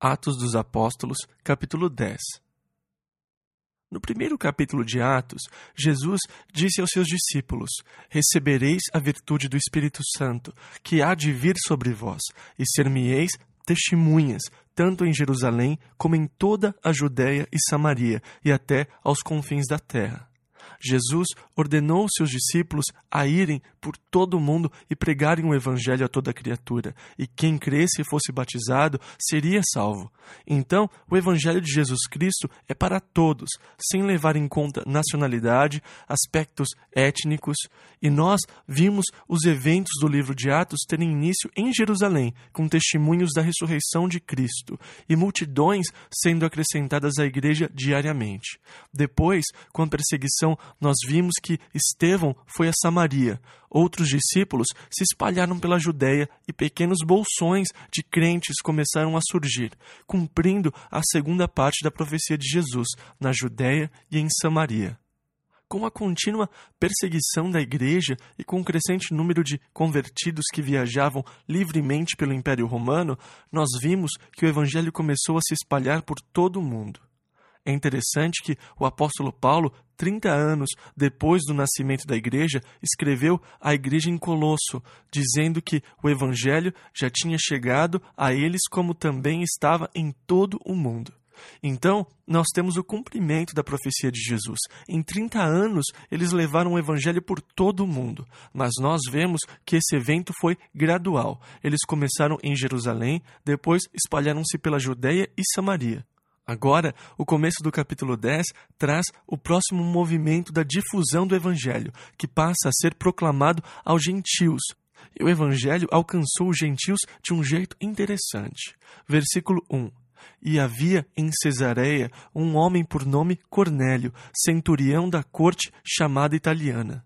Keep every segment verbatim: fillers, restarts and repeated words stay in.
Atos dos Apóstolos, capítulo dez. No primeiro capítulo de Atos, Jesus disse aos seus discípulos: Recebereis a virtude do Espírito Santo, que há de vir sobre vós, e ser-me-eis testemunhas, tanto em Jerusalém como em toda a Judéia e Samaria, e até aos confins da terra. Jesus ordenou seus discípulos a irem por todo o mundo e pregarem o Evangelho a toda criatura, e quem cresce e fosse batizado seria salvo. Então, o Evangelho de Jesus Cristo é para todos, sem levar em conta nacionalidade, aspectos étnicos, e nós vimos os eventos do livro de Atos terem início em Jerusalém, com testemunhos da ressurreição de Cristo, e multidões sendo acrescentadas à igreja diariamente. Depois, com a perseguição, nós vimos que Estevão foi a Samaria. Outros discípulos se espalharam pela Judéia e pequenos bolsões de crentes começaram a surgir, cumprindo a segunda parte da profecia de Jesus, na Judéia e em Samaria. Com a contínua perseguição da igreja e com o crescente número de convertidos que viajavam livremente pelo Império Romano, nós vimos que o Evangelho começou a se espalhar por todo o mundo. É interessante que o apóstolo Paulo, trinta anos depois do nascimento da igreja, escreveu à igreja em Colosso, dizendo que o evangelho já tinha chegado a eles como também estava em todo o mundo. Então, nós temos o cumprimento da profecia de Jesus. Em trinta anos, eles levaram o evangelho por todo o mundo. Mas nós vemos que esse evento foi gradual. Eles começaram em Jerusalém, depois espalharam-se pela Judéia e Samaria. Agora, o começo do capítulo dez traz o próximo movimento da difusão do Evangelho, que passa a ser proclamado aos gentios. E o Evangelho alcançou os gentios de um jeito interessante. Versículo um. E havia em Cesareia um homem por nome Cornélio, centurião da corte chamada italiana.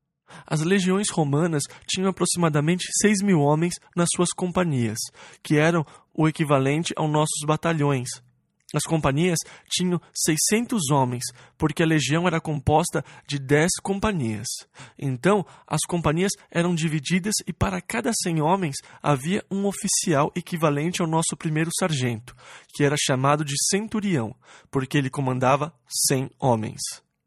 As legiões romanas tinham aproximadamente seis mil homens nas suas companhias, que eram o equivalente aos nossos batalhões. As companhias tinham seiscentos homens, porque a legião era composta de dez companhias. Então, as companhias eram divididas e para cada cem homens havia um oficial equivalente ao nosso primeiro sargento, que era chamado de centurião, porque ele comandava cem homens.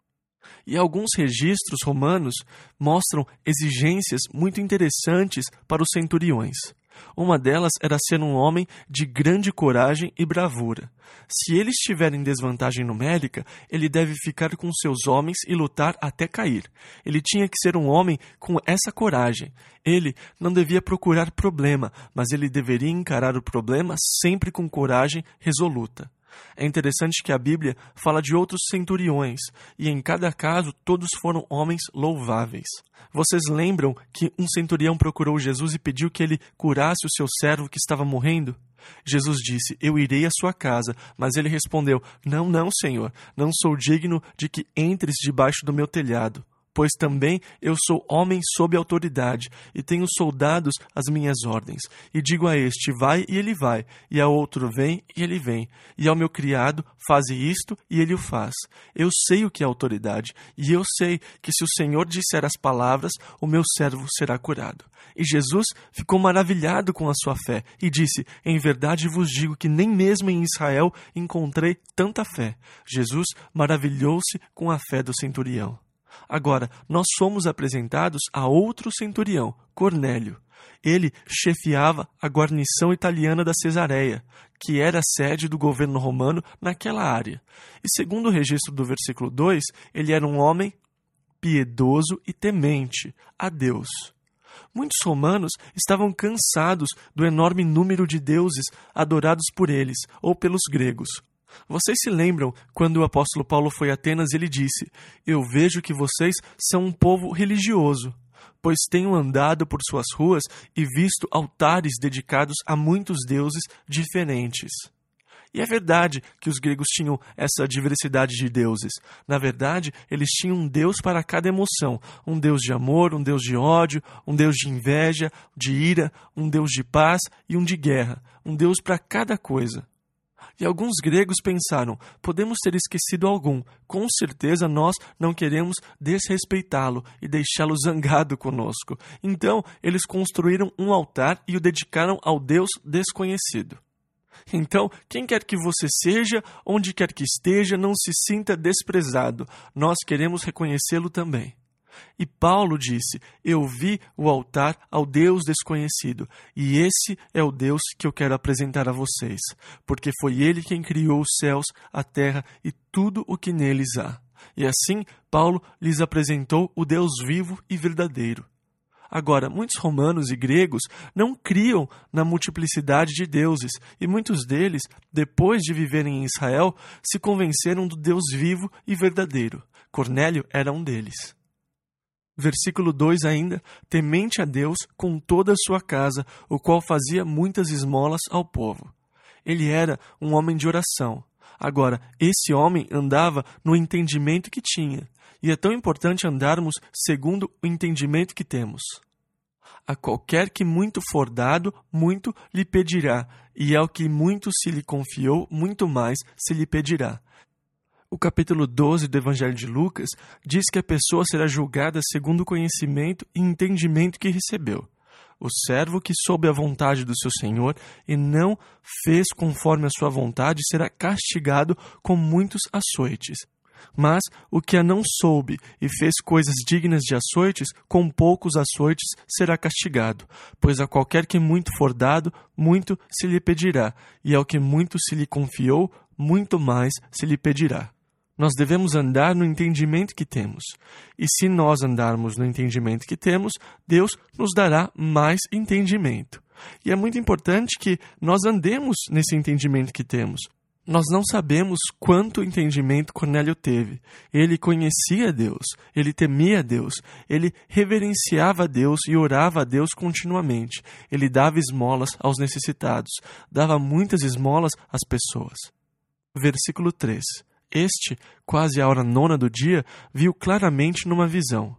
E alguns registros romanos mostram exigências muito interessantes para os centuriões. Uma delas era ser um homem de grande coragem e bravura. Se ele estiver em desvantagem numérica, ele deve ficar com seus homens e lutar até cair. Ele tinha que ser um homem com essa coragem. Ele não devia procurar problema, mas ele deveria encarar o problema sempre com coragem resoluta. É interessante que a Bíblia fala de outros centuriões, e em cada caso todos foram homens louváveis. Vocês lembram que um centurião procurou Jesus e pediu que ele curasse o seu servo que estava morrendo? Jesus disse: Eu irei à sua casa. Mas ele respondeu: Não, não, Senhor, não sou digno de que entres debaixo do meu telhado. Pois também eu sou homem sob autoridade, e tenho soldados às minhas ordens. E digo a este, vai, e ele vai, e a outro, vem, e ele vem. E ao meu criado, faze isto, e ele o faz. Eu sei o que é autoridade, e eu sei que se o Senhor disser as palavras, o meu servo será curado. E Jesus ficou maravilhado com a sua fé, e disse: Em verdade vos digo que nem mesmo em Israel encontrei tanta fé. Jesus maravilhou-se com a fé do centurião. Agora, nós somos apresentados a outro centurião, Cornélio. Ele chefiava a guarnição italiana da Cesareia, que era a sede do governo romano naquela área. E segundo o registro do versículo dois, ele era um homem piedoso e temente a Deus. Muitos romanos estavam cansados do enorme número de deuses adorados por eles ou pelos gregos. Vocês se lembram quando o apóstolo Paulo foi a Atenas, ele disse: Eu vejo que vocês são um povo religioso, pois tenho andado por suas ruas e visto altares dedicados a muitos deuses diferentes. E é verdade que os gregos tinham essa diversidade de deuses. Na verdade, eles tinham um Deus para cada emoção. Um Deus de amor, um Deus de ódio, um Deus de inveja, de ira, um Deus de paz e um de guerra. Um Deus para cada coisa. E alguns gregos pensaram: podemos ter esquecido algum. Com certeza nós não queremos desrespeitá-lo e deixá-lo zangado conosco. Então, eles construíram um altar e o dedicaram ao Deus desconhecido. Então, quem quer que você seja, onde quer que esteja, não se sinta desprezado. Nós queremos reconhecê-lo também. E Paulo disse: eu vi o altar ao Deus desconhecido, e esse é o Deus que eu quero apresentar a vocês, porque foi Ele quem criou os céus, a terra e tudo o que neles há. E assim, Paulo lhes apresentou o Deus vivo e verdadeiro. Agora, muitos romanos e gregos não criam na multiplicidade de deuses, e muitos deles, depois de viverem em Israel, se convenceram do Deus vivo e verdadeiro. Cornélio era um deles. Versículo dois ainda: temente a Deus com toda a sua casa, o qual fazia muitas esmolas ao povo. Ele era um homem de oração. Agora, esse homem andava no entendimento que tinha. E é tão importante andarmos segundo o entendimento que temos. A qualquer que muito for dado, muito lhe pedirá, e ao que muito se lhe confiou, muito mais se lhe pedirá. O capítulo doze do Evangelho de Lucas diz que a pessoa será julgada segundo o conhecimento e entendimento que recebeu. O servo que soube a vontade do seu senhor e não fez conforme a sua vontade será castigado com muitos açoites. Mas o que a não soube e fez coisas dignas de açoites, com poucos açoites será castigado. Pois a qualquer que muito for dado, muito se lhe pedirá, e ao que muito se lhe confiou, muito mais se lhe pedirá. Nós devemos andar no entendimento que temos. E se nós andarmos no entendimento que temos, Deus nos dará mais entendimento. E é muito importante que nós andemos nesse entendimento que temos. Nós não sabemos quanto entendimento Cornélio teve. Ele conhecia Deus, ele temia Deus, ele reverenciava a Deus e orava a Deus continuamente. Ele dava esmolas aos necessitados, dava muitas esmolas às pessoas. Versículo três. Este, quase à hora nona do dia, viu claramente numa visão.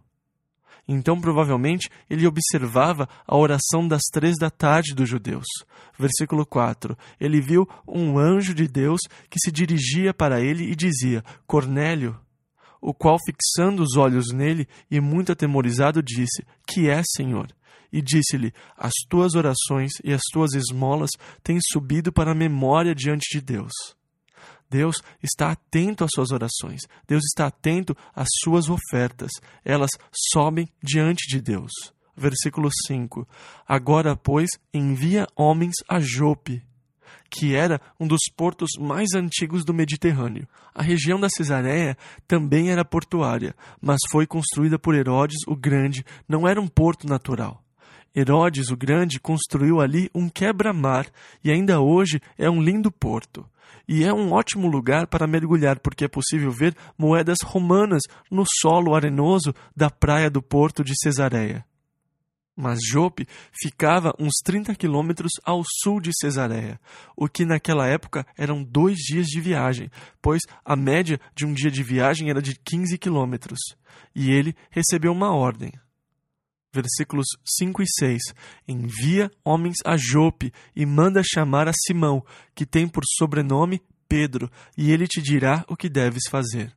Então, provavelmente, ele observava a oração das três da tarde dos judeus. Versículo quatro. Ele viu um anjo de Deus que se dirigia para ele e dizia: Cornélio, o qual, fixando os olhos nele e muito atemorizado, disse: Que é, Senhor? E disse-lhe: As tuas orações e as tuas esmolas têm subido para a memória diante de Deus. Deus está atento às suas orações. Deus está atento às suas ofertas. Elas sobem diante de Deus. Versículo cinco. Agora, pois, envia homens a Jope, que era um dos portos mais antigos do Mediterrâneo. A região da Cesareia também era portuária, mas foi construída por Herodes o Grande. Não era um porto natural. Herodes o Grande construiu ali um quebra-mar e ainda hoje é um lindo porto. E é um ótimo lugar para mergulhar, porque é possível ver moedas romanas no solo arenoso da praia do porto de Cesareia. Mas Jope ficava uns trinta quilômetros ao sul de Cesareia, o que naquela época eram dois dias de viagem, pois a média de um dia de viagem era de quinze quilômetros. E ele recebeu uma ordem. Versículos cinco e seis. Envia homens a Jope e manda chamar a Simão, que tem por sobrenome Pedro, e ele te dirá o que deves fazer.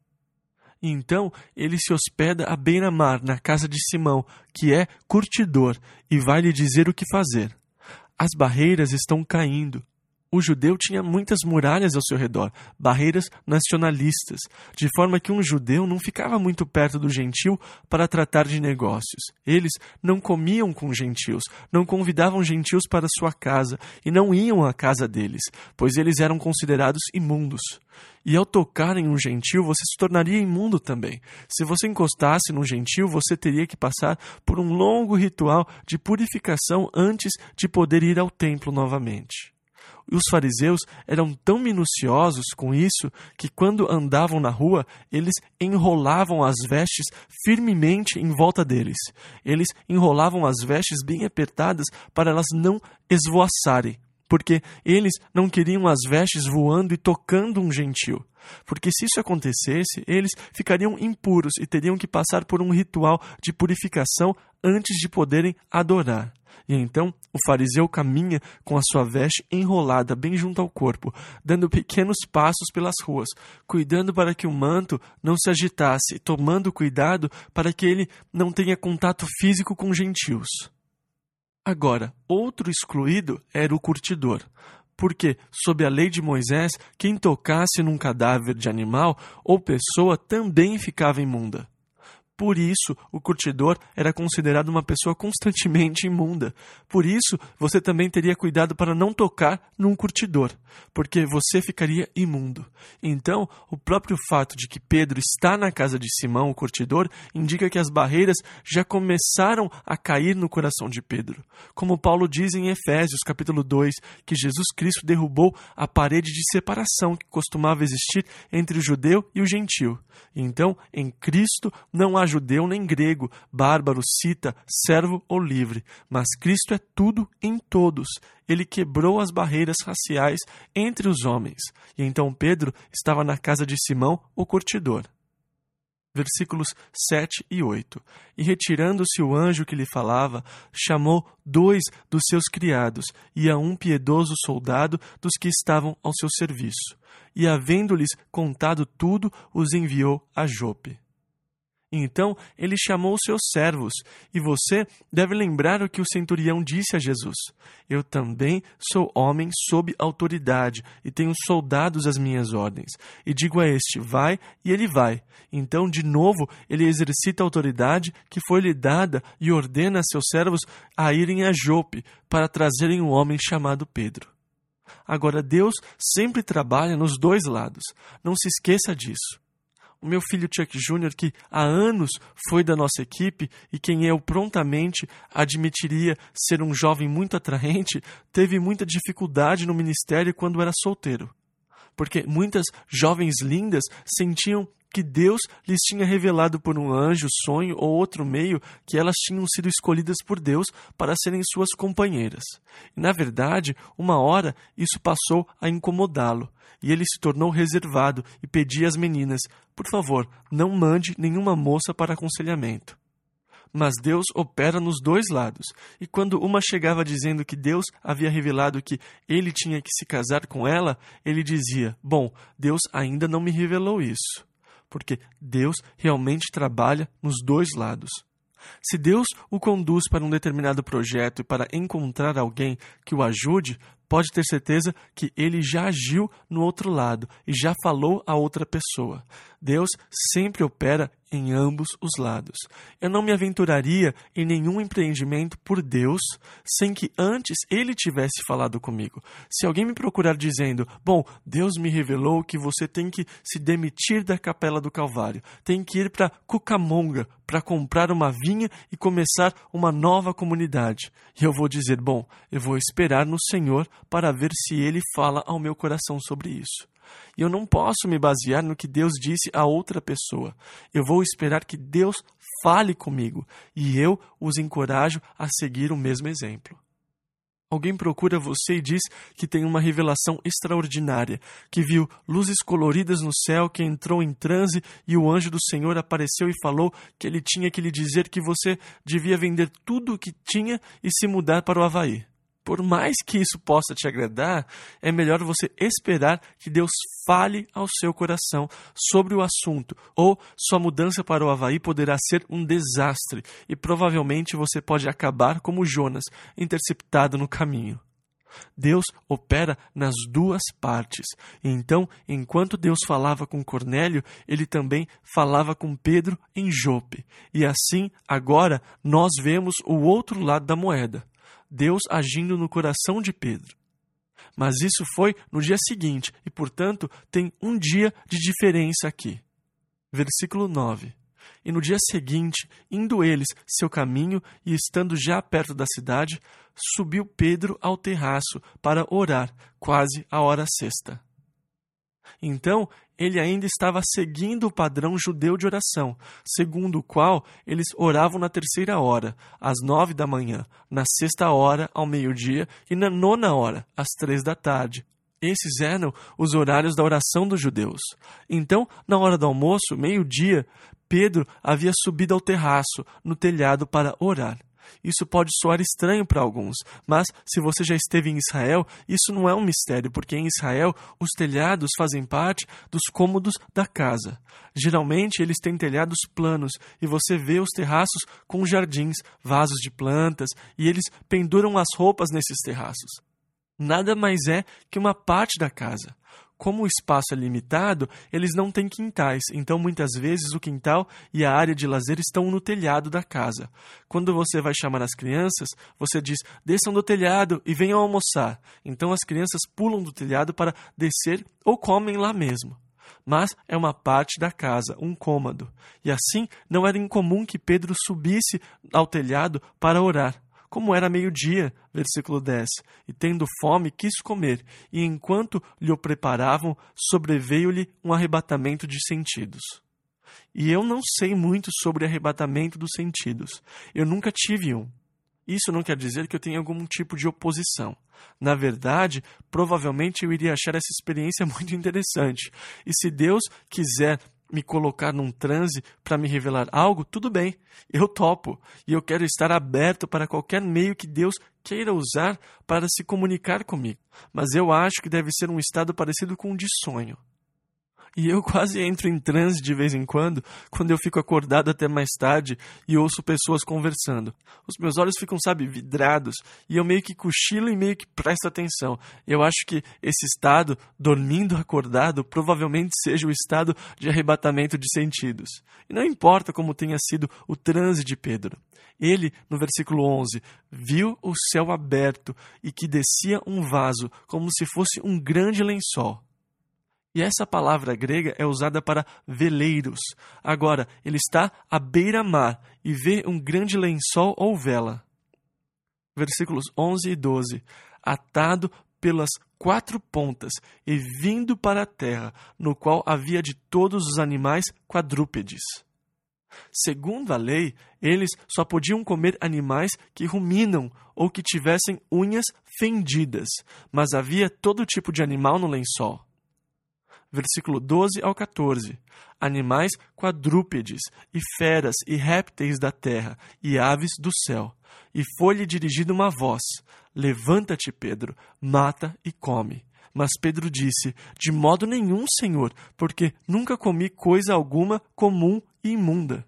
E então ele se hospeda à beira-mar, na casa de Simão, que é curtidor, e vai lhe dizer o que fazer. As barreiras estão caindo. O judeu tinha muitas muralhas ao seu redor, barreiras nacionalistas, de forma que um judeu não ficava muito perto do gentil para tratar de negócios. Eles não comiam com gentios, não convidavam gentios para sua casa e não iam à casa deles, pois eles eram considerados imundos. E ao tocar em um gentil, você se tornaria imundo também. Se você encostasse num gentil, você teria que passar por um longo ritual de purificação antes de poder ir ao templo novamente. E os fariseus eram tão minuciosos com isso que, quando andavam na rua, eles enrolavam as vestes firmemente em volta deles. Eles enrolavam as vestes bem apertadas para elas não esvoaçarem, porque eles não queriam as vestes voando e tocando um gentil. Porque se isso acontecesse, eles ficariam impuros e teriam que passar por um ritual de purificação antes de poderem adorar. E então o fariseu caminha com a sua veste enrolada bem junto ao corpo, dando pequenos passos pelas ruas, cuidando para que o manto não se agitasse, tomando cuidado para que ele não tenha contato físico com gentios. Agora, outro excluído era o curtidor, porque, sob a lei de Moisés, quem tocasse num cadáver de animal ou pessoa também ficava imunda. Por isso, o curtidor era considerado uma pessoa constantemente imunda. Por isso, você também teria cuidado para não tocar num curtidor, porque você ficaria imundo. Então, o próprio fato de que Pedro está na casa de Simão, o curtidor, indica que as barreiras já começaram a cair no coração de Pedro. Como Paulo diz em Efésios, capítulo dois, que Jesus Cristo derrubou a parede de separação que costumava existir entre o judeu e o gentio. Então, em Cristo não há judeu nem grego, bárbaro, cita, servo ou livre, mas Cristo é tudo em todos. Ele quebrou as barreiras raciais entre os homens. E então Pedro estava na casa de Simão, o curtidor. Versículos sete e oito. E retirando-se o anjo que lhe falava, chamou dois dos seus criados e a um piedoso soldado dos que estavam ao seu serviço. E havendo-lhes contado tudo, os enviou a Jope. Então ele chamou os seus servos, e você deve lembrar o que o centurião disse a Jesus: Eu também sou homem sob autoridade, e tenho soldados às minhas ordens. E digo a este, vai, e ele vai. Então, de novo, ele exercita a autoridade que foi-lhe dada e ordena a seus servos a irem a Jope, para trazerem um homem chamado Pedro. Agora, Deus sempre trabalha nos dois lados. Não se esqueça disso. O meu filho Chuck Júnior, que há anos foi da nossa equipe e quem eu prontamente admitiria ser um jovem muito atraente, teve muita dificuldade no ministério quando era solteiro. Porque muitas jovens lindas sentiam que Deus lhes tinha revelado por um anjo, sonho ou outro meio que elas tinham sido escolhidas por Deus para serem suas companheiras. E, na verdade, uma hora isso passou a incomodá-lo, e ele se tornou reservado e pedia às meninas, por favor, não mande nenhuma moça para aconselhamento. Mas Deus opera nos dois lados, e quando uma chegava dizendo que Deus havia revelado que ele tinha que se casar com ela, ele dizia, bom, Deus ainda não me revelou isso. Porque Deus realmente trabalha nos dois lados. Se Deus o conduz para um determinado projeto e para encontrar alguém que o ajude, pode ter certeza que ele já agiu no outro lado e já falou a outra pessoa. Deus sempre opera em ambos os lados. Eu não me aventuraria em nenhum empreendimento por Deus sem que antes Ele tivesse falado comigo. Se alguém me procurar dizendo, bom, Deus me revelou que você tem que se demitir da Capela do Calvário, tem que ir para Cucamonga para comprar uma vinha e começar uma nova comunidade. E eu vou dizer, bom, eu vou esperar no Senhor para ver se Ele fala ao meu coração sobre isso. E eu não posso me basear no que Deus disse a outra pessoa. Eu vou esperar que Deus fale comigo e eu os encorajo a seguir o mesmo exemplo. Alguém procura você e diz que tem uma revelação extraordinária, que viu luzes coloridas no céu, que entrou em transe e o anjo do Senhor apareceu e falou que ele tinha que lhe dizer que você devia vender tudo o que tinha e se mudar para o Havaí. Por mais que isso possa te agradar, é melhor você esperar que Deus fale ao seu coração sobre o assunto, ou sua mudança para o Havaí poderá ser um desastre e provavelmente você pode acabar como Jonas, interceptado no caminho. Deus opera nas duas partes. Então, enquanto Deus falava com Cornélio, ele também falava com Pedro em Jope. E assim, agora, nós vemos o outro lado da moeda. Deus agindo no coração de Pedro. Mas isso foi no dia seguinte, e portanto tem um dia de diferença aqui. Versículo nove. E no dia seguinte, indo eles seu caminho e estando já perto da cidade, subiu Pedro ao terraço para orar, quase à hora sexta. Então, ele ainda estava seguindo o padrão judeu de oração, segundo o qual eles oravam na terceira hora, às nove da manhã, na sexta hora, ao meio-dia, e na nona hora, às três da tarde. Esses eram os horários da oração dos judeus. Então, na hora do almoço, meio-dia, Pedro havia subido ao terraço, no telhado, para orar. Isso pode soar estranho para alguns, mas se você já esteve em Israel, isso não é um mistério, porque em Israel os telhados fazem parte dos cômodos da casa. Geralmente eles têm telhados planos e você vê os terraços com jardins, vasos de plantas, e eles penduram as roupas nesses terraços. nada mais é que uma parte da casa. Como o espaço é limitado, eles não têm quintais, então muitas vezes o quintal e a área de lazer estão no telhado da casa. Quando você vai chamar as crianças, você diz, desçam do telhado e venham almoçar. Então as crianças pulam do telhado para descer ou comem lá mesmo. Mas é uma parte da casa, um cômodo. E assim não era incomum que Pedro subisse ao telhado para orar. Como era meio-dia, versículo dez, e tendo fome quis comer, e enquanto lhe o preparavam, sobreveio-lhe um arrebatamento de sentidos. E eu não sei muito sobre arrebatamento dos sentidos. Eu nunca tive um. Isso não quer dizer que eu tenha algum tipo de oposição. Na verdade, provavelmente eu iria achar essa experiência muito interessante. E se Deus quiser me colocar num transe para me revelar algo, tudo bem, eu topo. E eu quero estar aberto para qualquer meio que Deus queira usar para se comunicar comigo. Mas eu acho que deve ser um estado parecido com um de sonho. E eu quase entro em transe de vez em quando, quando eu fico acordado até mais tarde e ouço pessoas conversando. Os meus olhos ficam, sabe, vidrados, e eu meio que cochilo e meio que presto atenção. Eu acho que esse estado, dormindo acordado, provavelmente seja o estado de arrebatamento de sentidos. E não importa como tenha sido o transe de Pedro. Ele, no versículo onze, viu o céu aberto e que descia um vaso, como se fosse um grande lençol. E essa palavra grega é usada para veleiros. Agora, ele está à beira-mar e vê um grande lençol ou vela. Versículos onze e doze. Atado pelas quatro pontas e vindo para a terra, no qual havia de todos os animais quadrúpedes. Segundo a lei, eles só podiam comer animais que ruminam ou que tivessem unhas fendidas, mas havia todo tipo de animal no lençol. Versículo doze ao quatorze. Animais quadrúpedes, e feras e répteis da terra, e aves do céu. E foi-lhe dirigida uma voz: levanta-te, Pedro, mata e come. Mas Pedro disse: de modo nenhum, Senhor, porque nunca comi coisa alguma comum e imunda.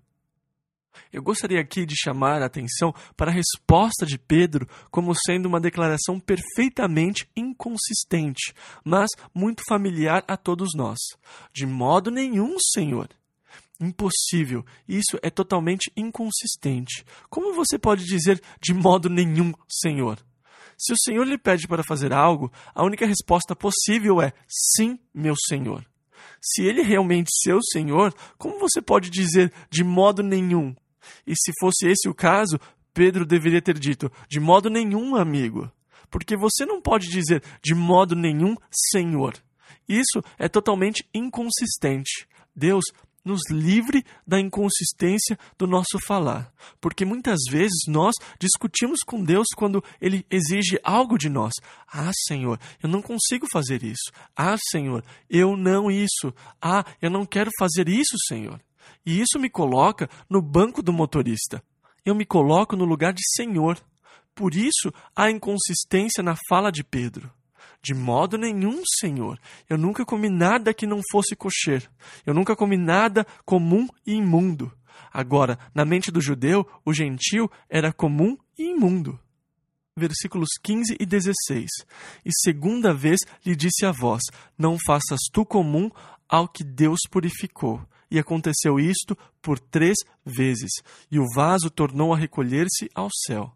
Eu gostaria aqui de chamar a atenção para a resposta de Pedro como sendo uma declaração perfeitamente inconsistente, mas muito familiar a todos nós. De modo nenhum, Senhor. Impossível. Isso é totalmente inconsistente. Como você pode dizer de modo nenhum, Senhor? Se o Senhor lhe pede para fazer algo, a única resposta possível é sim, meu Senhor. Se ele é realmente seu Senhor, como você pode dizer de modo nenhum? E se fosse esse o caso, Pedro deveria ter dito, de modo nenhum, amigo. Porque você não pode dizer, de modo nenhum, Senhor. Isso é totalmente inconsistente. Deus nos livre da inconsistência do nosso falar. Porque muitas vezes nós discutimos com Deus quando Ele exige algo de nós. Ah, Senhor, eu não consigo fazer isso. Ah, Senhor, eu não isso. Ah, eu não quero fazer isso, Senhor. E isso me coloca no banco do motorista. Eu me coloco no lugar de Senhor. Por isso, há inconsistência na fala de Pedro. De modo nenhum, Senhor. Eu nunca comi nada que não fosse kosher. Eu nunca comi nada comum e imundo. Agora, na mente do judeu, o gentil era comum e imundo. Versículos quinze e dezesseis. E segunda vez lhe disse a voz: não faças tu comum ao que Deus purificou. E aconteceu isto por três vezes, e o vaso tornou a recolher-se ao céu.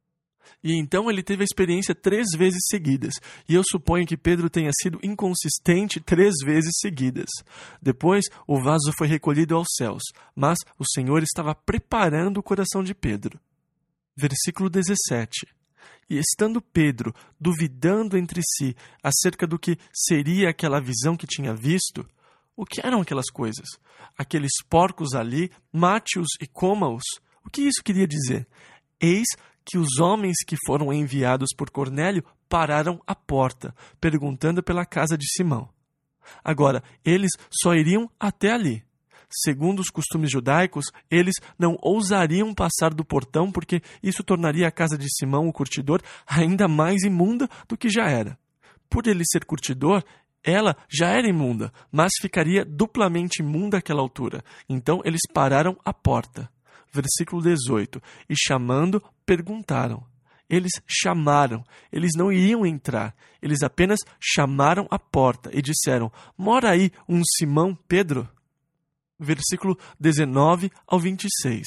E então ele teve a experiência três vezes seguidas, e eu suponho que Pedro tenha sido inconsistente três vezes seguidas. Depois, o vaso foi recolhido aos céus, mas o Senhor estava preparando o coração de Pedro. Versículo dezessete. E estando Pedro duvidando entre si acerca do que seria aquela visão que tinha visto, o que eram aquelas coisas? Aqueles porcos ali, mate-os e coma-os? O que isso queria dizer? Eis que os homens que foram enviados por Cornélio pararam à porta, perguntando pela casa de Simão. Agora, eles só iriam até ali. Segundo os costumes judaicos, eles não ousariam passar do portão porque isso tornaria a casa de Simão, o curtidor, ainda mais imunda do que já era. Por ele ser curtidor, ela já era imunda, mas ficaria duplamente imunda àquela altura. Então eles pararam à porta. Versículo dezoito. E chamando, perguntaram. Eles chamaram, eles não iriam entrar, eles apenas chamaram a porta e disseram: mora aí um Simão Pedro? Versículo dezenove ao vinte e seis.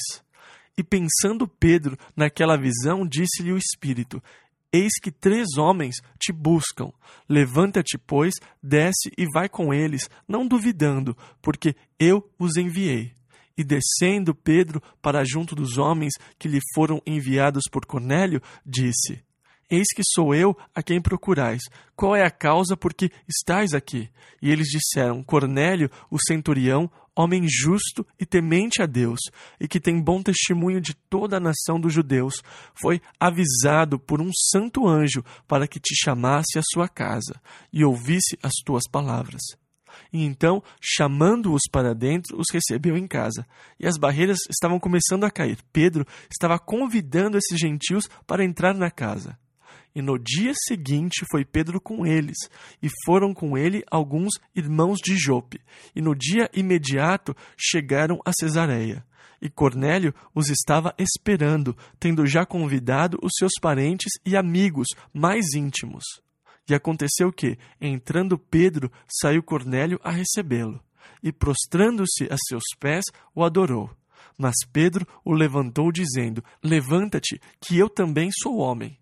E pensando Pedro naquela visão, disse-lhe o Espírito: eis que três homens te buscam. Levanta-te, pois, desce e vai com eles, não duvidando, porque eu os enviei. E descendo Pedro para junto dos homens que lhe foram enviados por Cornélio, disse: eis que sou eu a quem procurais. Qual é a causa por que estáis aqui? E eles disseram: Cornélio, o centurião, homem justo e temente a Deus, e que tem bom testemunho de toda a nação dos judeus, foi avisado por um santo anjo para que te chamasse à sua casa e ouvisse as tuas palavras. E então, chamando-os para dentro, os recebeu em casa. E as barreiras estavam começando a cair. Pedro estava convidando esses gentios para entrar na casa. E no dia seguinte foi Pedro com eles, e foram com ele alguns irmãos de Jope. E no dia imediato chegaram a Cesareia. E Cornélio os estava esperando, tendo já convidado os seus parentes e amigos mais íntimos. E aconteceu que, entrando Pedro, saiu Cornélio a recebê-lo. E prostrando-se a seus pés, o adorou. Mas Pedro o levantou, dizendo: levanta-te, que eu também sou homem.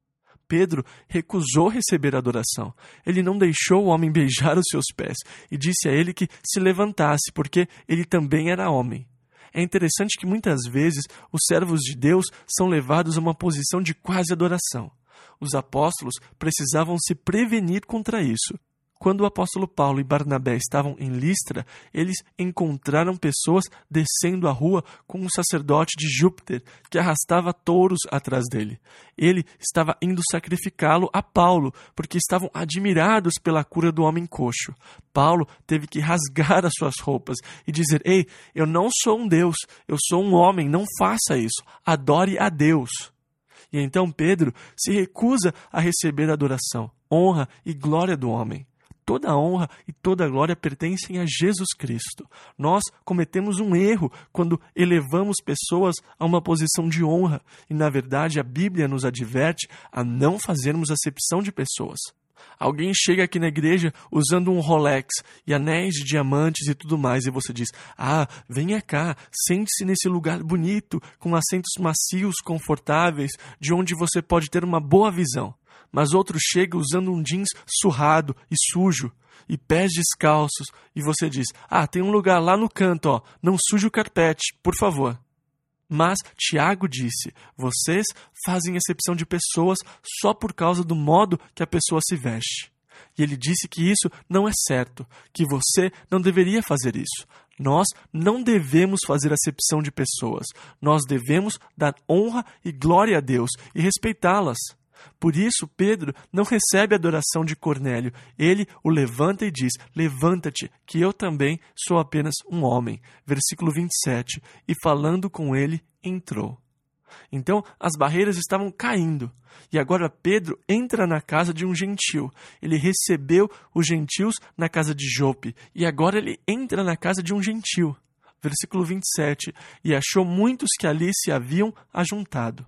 Pedro recusou receber a adoração. Ele não deixou o homem beijar os seus pés e disse a ele que se levantasse, porque ele também era homem. É interessante que muitas vezes os servos de Deus são levados a uma posição de quase adoração. Os apóstolos precisavam se prevenir contra isso. Quando o apóstolo Paulo e Barnabé estavam em Listra, eles encontraram pessoas descendo a rua com um sacerdote de Júpiter que arrastava touros atrás dele. Ele estava indo sacrificá-lo a Paulo, porque estavam admirados pela cura do homem coxo. Paulo teve que rasgar as suas roupas e dizer: ei, eu não sou um Deus, eu sou um homem, não faça isso, adore a Deus. E então Pedro se recusa a receber a adoração, honra e glória do homem. Toda a honra e toda a glória pertencem a Jesus Cristo. Nós cometemos um erro quando elevamos pessoas a uma posição de honra. E, na verdade, a Bíblia nos adverte a não fazermos acepção de pessoas. Alguém chega aqui na igreja usando um Rolex e anéis de diamantes e tudo mais, e você diz: ah, venha cá, sente-se nesse lugar bonito, com assentos macios, confortáveis, de onde você pode ter uma boa visão. Mas outro chega usando um jeans surrado e sujo e pés descalços, e você diz: ah, tem um lugar lá no canto, ó, não suje o carpete, por favor. Mas Tiago disse: vocês fazem acepção de pessoas só por causa do modo que a pessoa se veste. E ele disse que isso não é certo, que você não deveria fazer isso. Nós não devemos fazer acepção de pessoas. Nós devemos dar honra e glória a Deus e respeitá-las. Por isso, Pedro não recebe a adoração de Cornélio. Ele o levanta e diz: levanta-te, que eu também sou apenas um homem. Versículo vinte e sete. E falando com ele, entrou. Então, as barreiras estavam caindo. E agora Pedro entra na casa de um gentil. Ele recebeu os gentios na casa de Jope. E agora ele entra na casa de um gentil. Versículo vinte e sete. E achou muitos que ali se haviam ajuntado.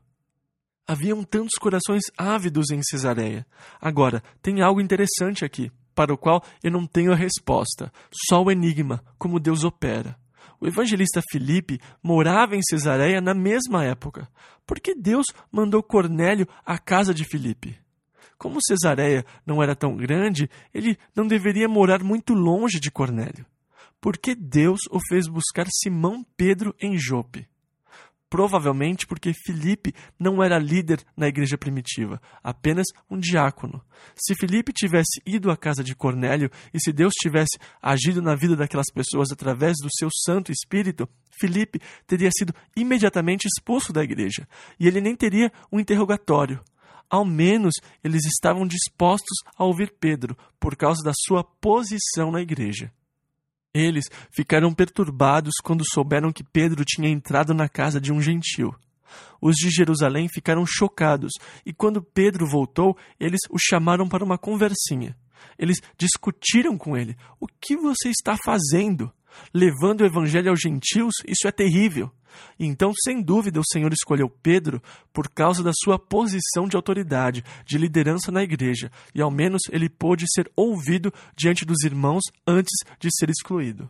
Haviam tantos corações ávidos em Cesareia. Agora, tem algo interessante aqui, para o qual eu não tenho a resposta. Só o enigma, como Deus opera. O evangelista Filipe morava em Cesareia na mesma época. Por que Deus mandou Cornélio à casa de Filipe? Como Cesareia não era tão grande, ele não deveria morar muito longe de Cornélio. Por que Deus o fez buscar Simão Pedro em Jope? Provavelmente porque Filipe não era líder na igreja primitiva, apenas um diácono. Se Filipe tivesse ido à casa de Cornélio e se Deus tivesse agido na vida daquelas pessoas através do seu Santo Espírito, Filipe teria sido imediatamente expulso da igreja e ele nem teria um interrogatório. Ao menos eles estavam dispostos a ouvir Pedro por causa da sua posição na igreja. Eles ficaram perturbados quando souberam que Pedro tinha entrado na casa de um gentil. Os de Jerusalém ficaram chocados, e quando Pedro voltou, eles o chamaram para uma conversinha. Eles discutiram com ele: o que você está fazendo? Levando o evangelho aos gentios, isso é terrível. Então, sem dúvida, o Senhor escolheu Pedro por causa da sua posição de autoridade, de liderança na igreja, e ao menos ele pôde ser ouvido diante dos irmãos antes de ser excluído.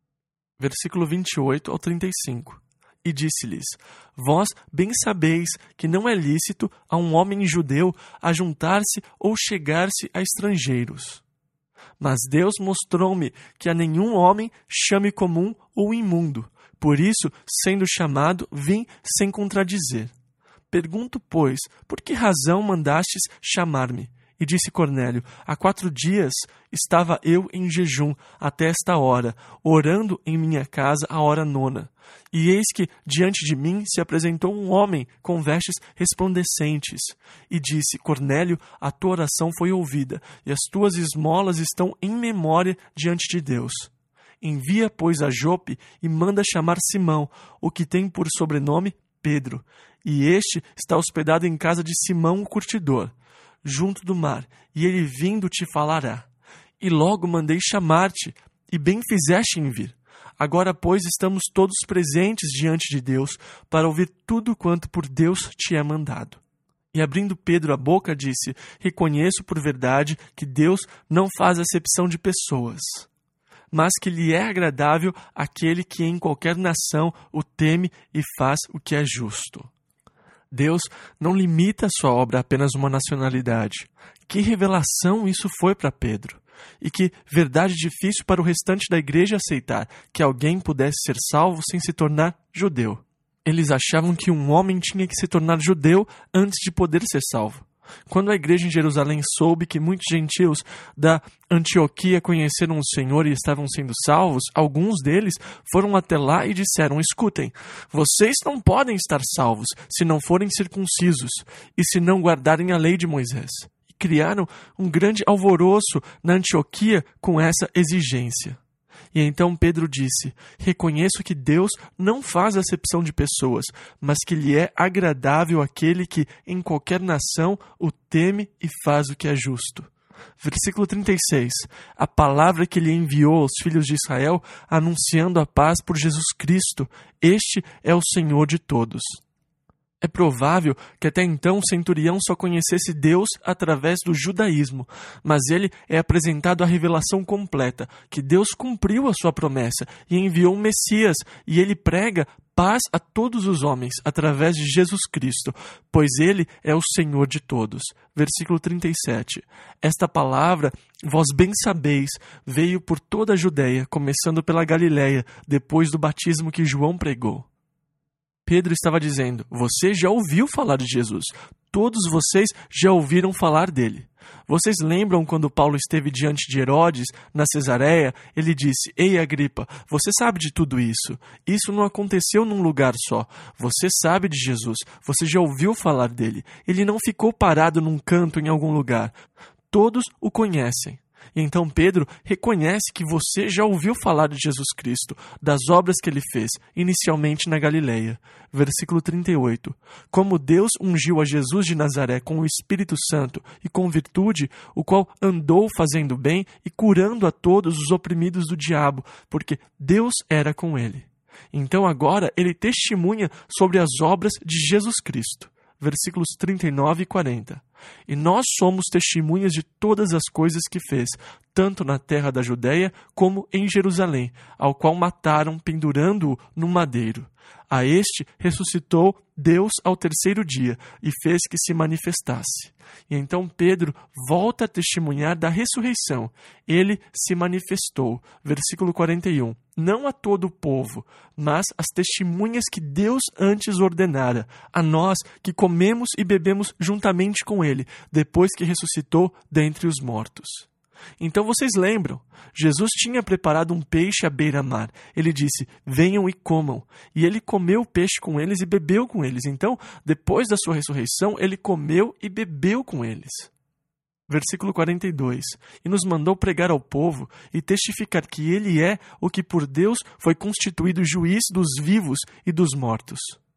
Versículo vinte e oito ao trinta e cinco. E disse-lhes: Vós bem sabeis que não é lícito a um homem judeu ajuntar-se ou chegar-se a estrangeiros. Mas Deus mostrou-me que a nenhum homem chame comum ou imundo. Por isso, sendo chamado, vim sem contradizer. Pergunto, pois, por que razão mandastes chamar-me? E disse Cornélio: Há quatro dias estava eu em jejum até esta hora, orando em minha casa a hora nona. E eis que diante de mim se apresentou um homem com vestes resplandecentes. E disse: Cornélio, a tua oração foi ouvida, e as tuas esmolas estão em memória diante de Deus. Envia, pois, a Jope e manda chamar Simão, o que tem por sobrenome Pedro. E este está hospedado em casa de Simão o curtidor, junto do mar, e ele vindo te falará. E logo mandei chamar-te, e bem fizeste em vir. Agora, pois, estamos todos presentes diante de Deus, para ouvir tudo quanto por Deus te é mandado. E abrindo Pedro a boca, disse: Reconheço por verdade que Deus não faz acepção de pessoas, mas que lhe é agradável aquele que em qualquer nação o teme e faz o que é justo. Deus não limita a sua obra a apenas uma nacionalidade. Que revelação isso foi para Pedro! E que verdade difícil para o restante da igreja aceitar que alguém pudesse ser salvo sem se tornar judeu. Eles achavam que um homem tinha que se tornar judeu antes de poder ser salvo. Quando a igreja em Jerusalém soube que muitos gentios da Antioquia conheceram o Senhor e estavam sendo salvos, alguns deles foram até lá e disseram: Escutem, vocês não podem estar salvos se não forem circuncisos e se não guardarem a lei de Moisés. E criaram um grande alvoroço na Antioquia com essa exigência. E então Pedro disse: Reconheço que Deus não faz acepção de pessoas, mas que lhe é agradável aquele que, em qualquer nação, o teme e faz o que é justo. Versículo trinta e seis. A palavra que lhe enviou aos filhos de Israel, anunciando a paz por Jesus Cristo. Este é o Senhor de todos. É provável que até então o centurião só conhecesse Deus através do judaísmo, mas ele é apresentado a revelação completa, que Deus cumpriu a sua promessa e enviou um Messias, e ele prega paz a todos os homens através de Jesus Cristo, pois ele é o Senhor de todos. Versículo trinta e sete. Esta palavra, vós bem sabeis, veio por toda a Judeia, começando pela Galileia, depois do batismo que João pregou. Pedro estava dizendo: Você já ouviu falar de Jesus. Todos vocês já ouviram falar dele. Vocês lembram quando Paulo esteve diante de Herodes, na Cesareia? Ele disse: Ei, Agripa, você sabe de tudo isso. Isso não aconteceu num lugar só. Você sabe de Jesus. Você já ouviu falar dele. Ele não ficou parado num canto em algum lugar. Todos o conhecem. E então Pedro reconhece que você já ouviu falar de Jesus Cristo, das obras que ele fez, inicialmente na Galileia. Versículo trinta e oito. Como Deus ungiu a Jesus de Nazaré com o Espírito Santo e com virtude, o qual andou fazendo bem e curando a todos os oprimidos do diabo, porque Deus era com ele. Então agora ele testemunha sobre as obras de Jesus Cristo. Versículos trinta e nove e quarenta. E nós somos testemunhas de todas as coisas que fez, tanto na terra da Judeia como em Jerusalém, ao qual mataram pendurando-o no madeiro. A este ressuscitou Deus ao terceiro dia e fez que se manifestasse. E então Pedro volta a testemunhar da ressurreição. Ele se manifestou. Versículo quarenta e um. Não a todo o povo, mas as testemunhas que Deus antes ordenara, a nós que comemos e bebemos juntamente com ele, depois que ressuscitou dentre os mortos. Então vocês lembram, Jesus tinha preparado um peixe à beira-mar. Ele disse: venham e comam. E ele comeu o peixe com eles e bebeu com eles. Então, depois da sua ressurreição, ele comeu e bebeu com eles. Versículo quarenta e dois. E nos mandou pregar ao povo e testificar que ele é o que por Deus foi constituído juiz dos vivos e dos mortos.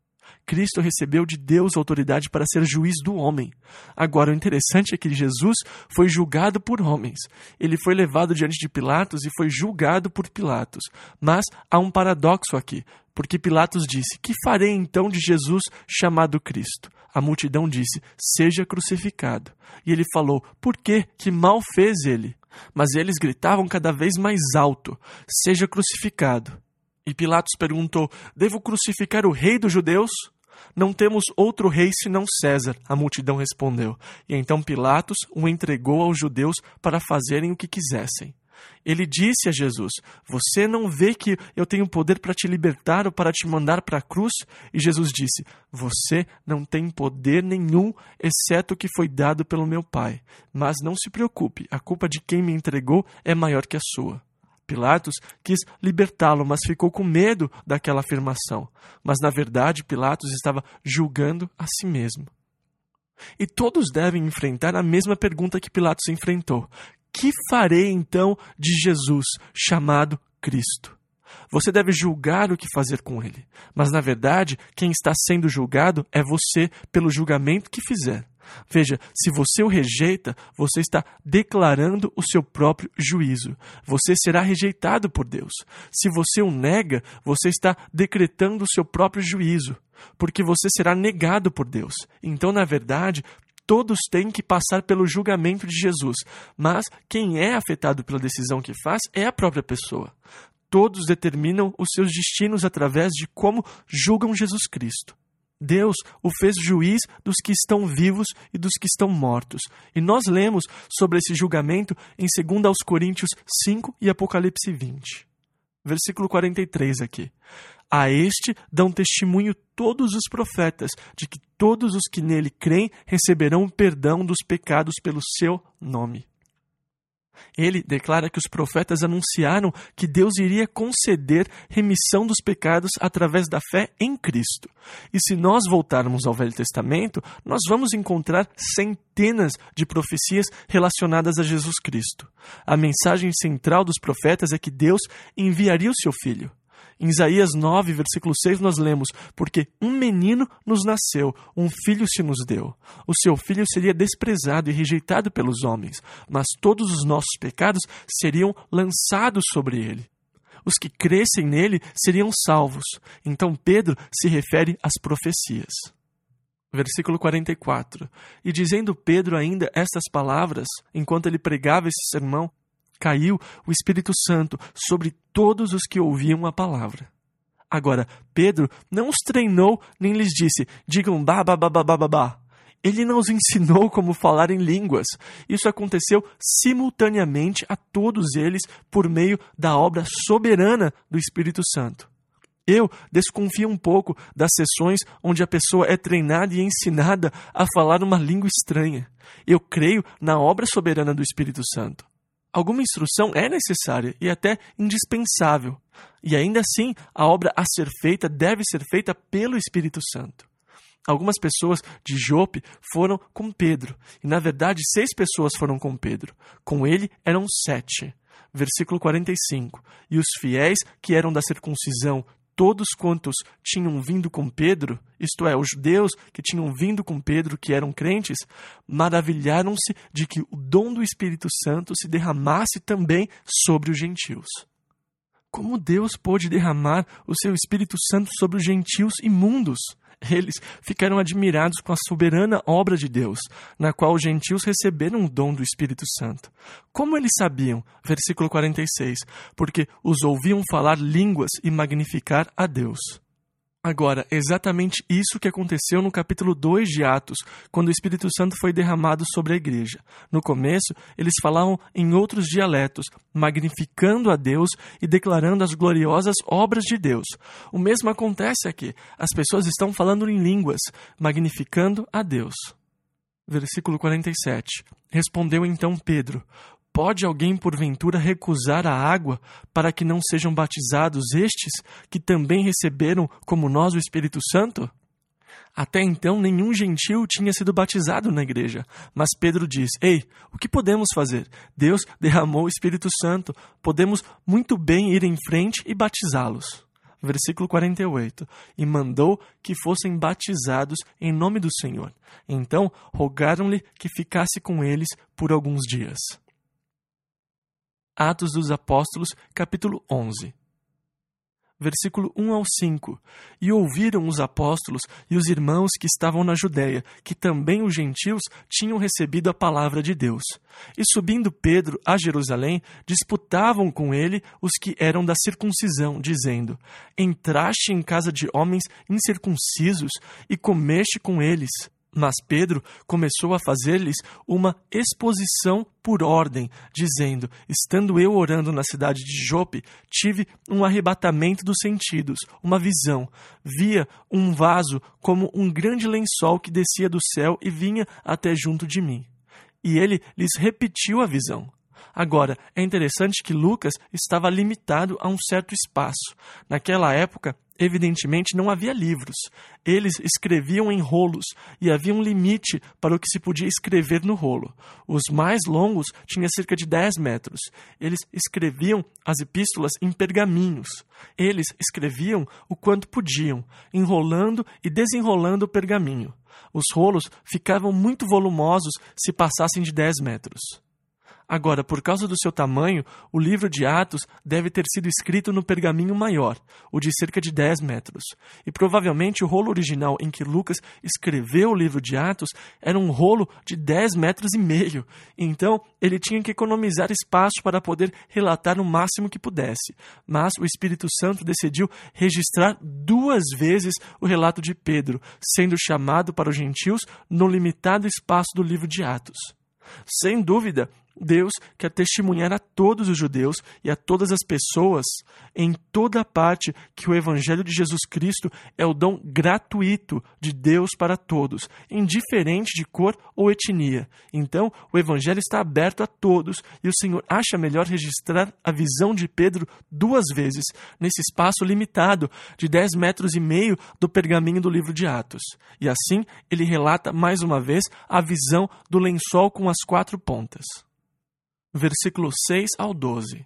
Cristo recebeu de Deus autoridade para ser juiz do homem. Agora, o interessante é que Jesus foi julgado por homens. Ele foi levado diante de Pilatos e foi julgado por Pilatos. Mas há um paradoxo aqui, porque Pilatos disse: que farei então de Jesus chamado Cristo? A multidão disse: seja crucificado. E ele falou: por quê? Que mal fez ele? Mas eles gritavam cada vez mais alto: seja crucificado. E Pilatos perguntou: devo crucificar o rei dos judeus? Não temos outro rei senão César, a multidão respondeu. E então Pilatos o entregou aos judeus para fazerem o que quisessem. Ele disse a Jesus: você não vê que eu tenho poder para te libertar ou para te mandar para a cruz? E Jesus disse: você não tem poder nenhum, exceto o que foi dado pelo meu Pai. Mas não se preocupe, a culpa de quem me entregou é maior que a sua. Pilatos quis libertá-lo, mas ficou com medo daquela afirmação. Mas, na verdade, Pilatos estava julgando a si mesmo. E todos devem enfrentar a mesma pergunta que Pilatos enfrentou: que farei então de Jesus, chamado Cristo? Você deve julgar o que fazer com ele. Mas, na verdade, quem está sendo julgado é você pelo julgamento que fizer. Veja, se você o rejeita, você está declarando o seu próprio juízo. Você será rejeitado por Deus. Se você o nega, você está decretando o seu próprio juízo, porque você será negado por Deus. Então, na verdade, todos têm que passar pelo julgamento de Jesus, mas quem é afetado pela decisão que faz é a própria pessoa. Todos determinam os seus destinos através de como julgam Jesus Cristo. Deus o fez juiz dos que estão vivos e dos que estão mortos. E nós lemos sobre esse julgamento em dois aos Coríntios cinco e Apocalipse vinte. Versículo quarenta e três aqui. A este dão testemunho todos os profetas, de que todos os que nele creem receberão o perdão dos pecados pelo seu nome. Ele declara que os profetas anunciaram que Deus iria conceder remissão dos pecados através da fé em Cristo. E se nós voltarmos ao Velho Testamento, nós vamos encontrar centenas de profecias relacionadas a Jesus Cristo. A mensagem central dos profetas é que Deus enviaria o seu Filho. Em Isaías nove, versículo seis, nós lemos: porque um menino nos nasceu, um filho se nos deu. O seu filho seria desprezado e rejeitado pelos homens, mas todos os nossos pecados seriam lançados sobre ele. Os que crescem nele seriam salvos. Então Pedro se refere às profecias. Versículo quarenta e quatro. E dizendo Pedro ainda estas palavras, enquanto ele pregava esse sermão, caiu o Espírito Santo sobre todos os que ouviam a palavra. Agora, Pedro não os treinou, nem lhes disse: digam ba, ba, ba, ba, ba, ba. Ele não os ensinou como falar em línguas. Isso aconteceu simultaneamente a todos eles por meio da obra soberana do Espírito Santo. Eu desconfio um pouco das sessões onde a pessoa é treinada e ensinada a falar uma língua estranha. Eu creio na obra soberana do Espírito Santo. Alguma instrução é necessária e até indispensável. E ainda assim, a obra a ser feita deve ser feita pelo Espírito Santo. Algumas pessoas de Jope foram com Pedro. E, na verdade, seis pessoas foram com Pedro. Com ele eram sete. Versículo quarenta e cinco. E os fiéis que eram da circuncisão, todos quantos tinham vindo com Pedro, isto é, os judeus que tinham vindo com Pedro, que eram crentes, maravilharam-se de que o dom do Espírito Santo se derramasse também sobre os gentios. Como Deus pôde derramar o seu Espírito Santo sobre os gentios imundos? Eles ficaram admirados com a soberana obra de Deus, na qual os gentios receberam o dom do Espírito Santo. Como eles sabiam? Versículo quarenta e seis. Porque os ouviam falar línguas e magnificar a Deus. Agora, exatamente isso que aconteceu no capítulo dois de Atos, quando o Espírito Santo foi derramado sobre a igreja. No começo, eles falavam em outros dialetos, magnificando a Deus e declarando as gloriosas obras de Deus. O mesmo acontece aqui. As pessoas estão falando em línguas, magnificando a Deus. Versículo quarenta e sete. Respondeu então Pedro: pode alguém porventura recusar a água para que não sejam batizados estes que também receberam como nós o Espírito Santo? Até então nenhum gentil tinha sido batizado na igreja, mas Pedro diz: ei, o que podemos fazer? Deus derramou o Espírito Santo, podemos muito bem ir em frente e batizá-los. Versículo quarenta e oito. E mandou que fossem batizados em nome do Senhor. Então rogaram-lhe que ficasse com eles por alguns dias. Atos dos Apóstolos, capítulo onze. Versículo um ao cinco. E ouviram os apóstolos e os irmãos que estavam na Judéia, que também os gentios tinham recebido a palavra de Deus. E subindo Pedro a Jerusalém, disputavam com ele os que eram da circuncisão, dizendo: Entraste em casa de homens incircuncisos e comeste com eles. Mas Pedro começou a fazer-lhes uma exposição por ordem, dizendo: Estando eu orando na cidade de Jope, tive um arrebatamento dos sentidos, uma visão. Via um vaso como um grande lençol que descia do céu e vinha até junto de mim. E ele lhes repetiu a visão. Agora, é interessante que Lucas estava limitado a um certo espaço. Naquela época, evidentemente, não havia livros. Eles escreviam em rolos e havia um limite para o que se podia escrever no rolo. Os mais longos tinham cerca de dez metros. Eles escreviam as epístolas em pergaminhos. Eles escreviam o quanto podiam, enrolando e desenrolando o pergaminho. Os rolos ficavam muito volumosos se passassem de dez metros. Agora, por causa do seu tamanho, o livro de Atos deve ter sido escrito no pergaminho maior, o de cerca de dez metros. E provavelmente o rolo original em que Lucas escreveu o livro de Atos era um rolo de dez metros e meio. Então, ele tinha que economizar espaço para poder relatar o máximo que pudesse. Mas o Espírito Santo decidiu registrar duas vezes o relato de Pedro, sendo chamado para os gentios no limitado espaço do livro de Atos. Sem dúvida, Deus quer testemunhar a todos os judeus e a todas as pessoas em toda parte que o Evangelho de Jesus Cristo é o dom gratuito de Deus para todos, indiferente de cor ou etnia. Então, o Evangelho está aberto a todos e o Senhor acha melhor registrar a visão de Pedro duas vezes, nesse espaço limitado de dez metros e meio do pergaminho do livro de Atos. E assim, ele relata mais uma vez a visão do lençol com as quatro pontas. Versículos seis ao doze.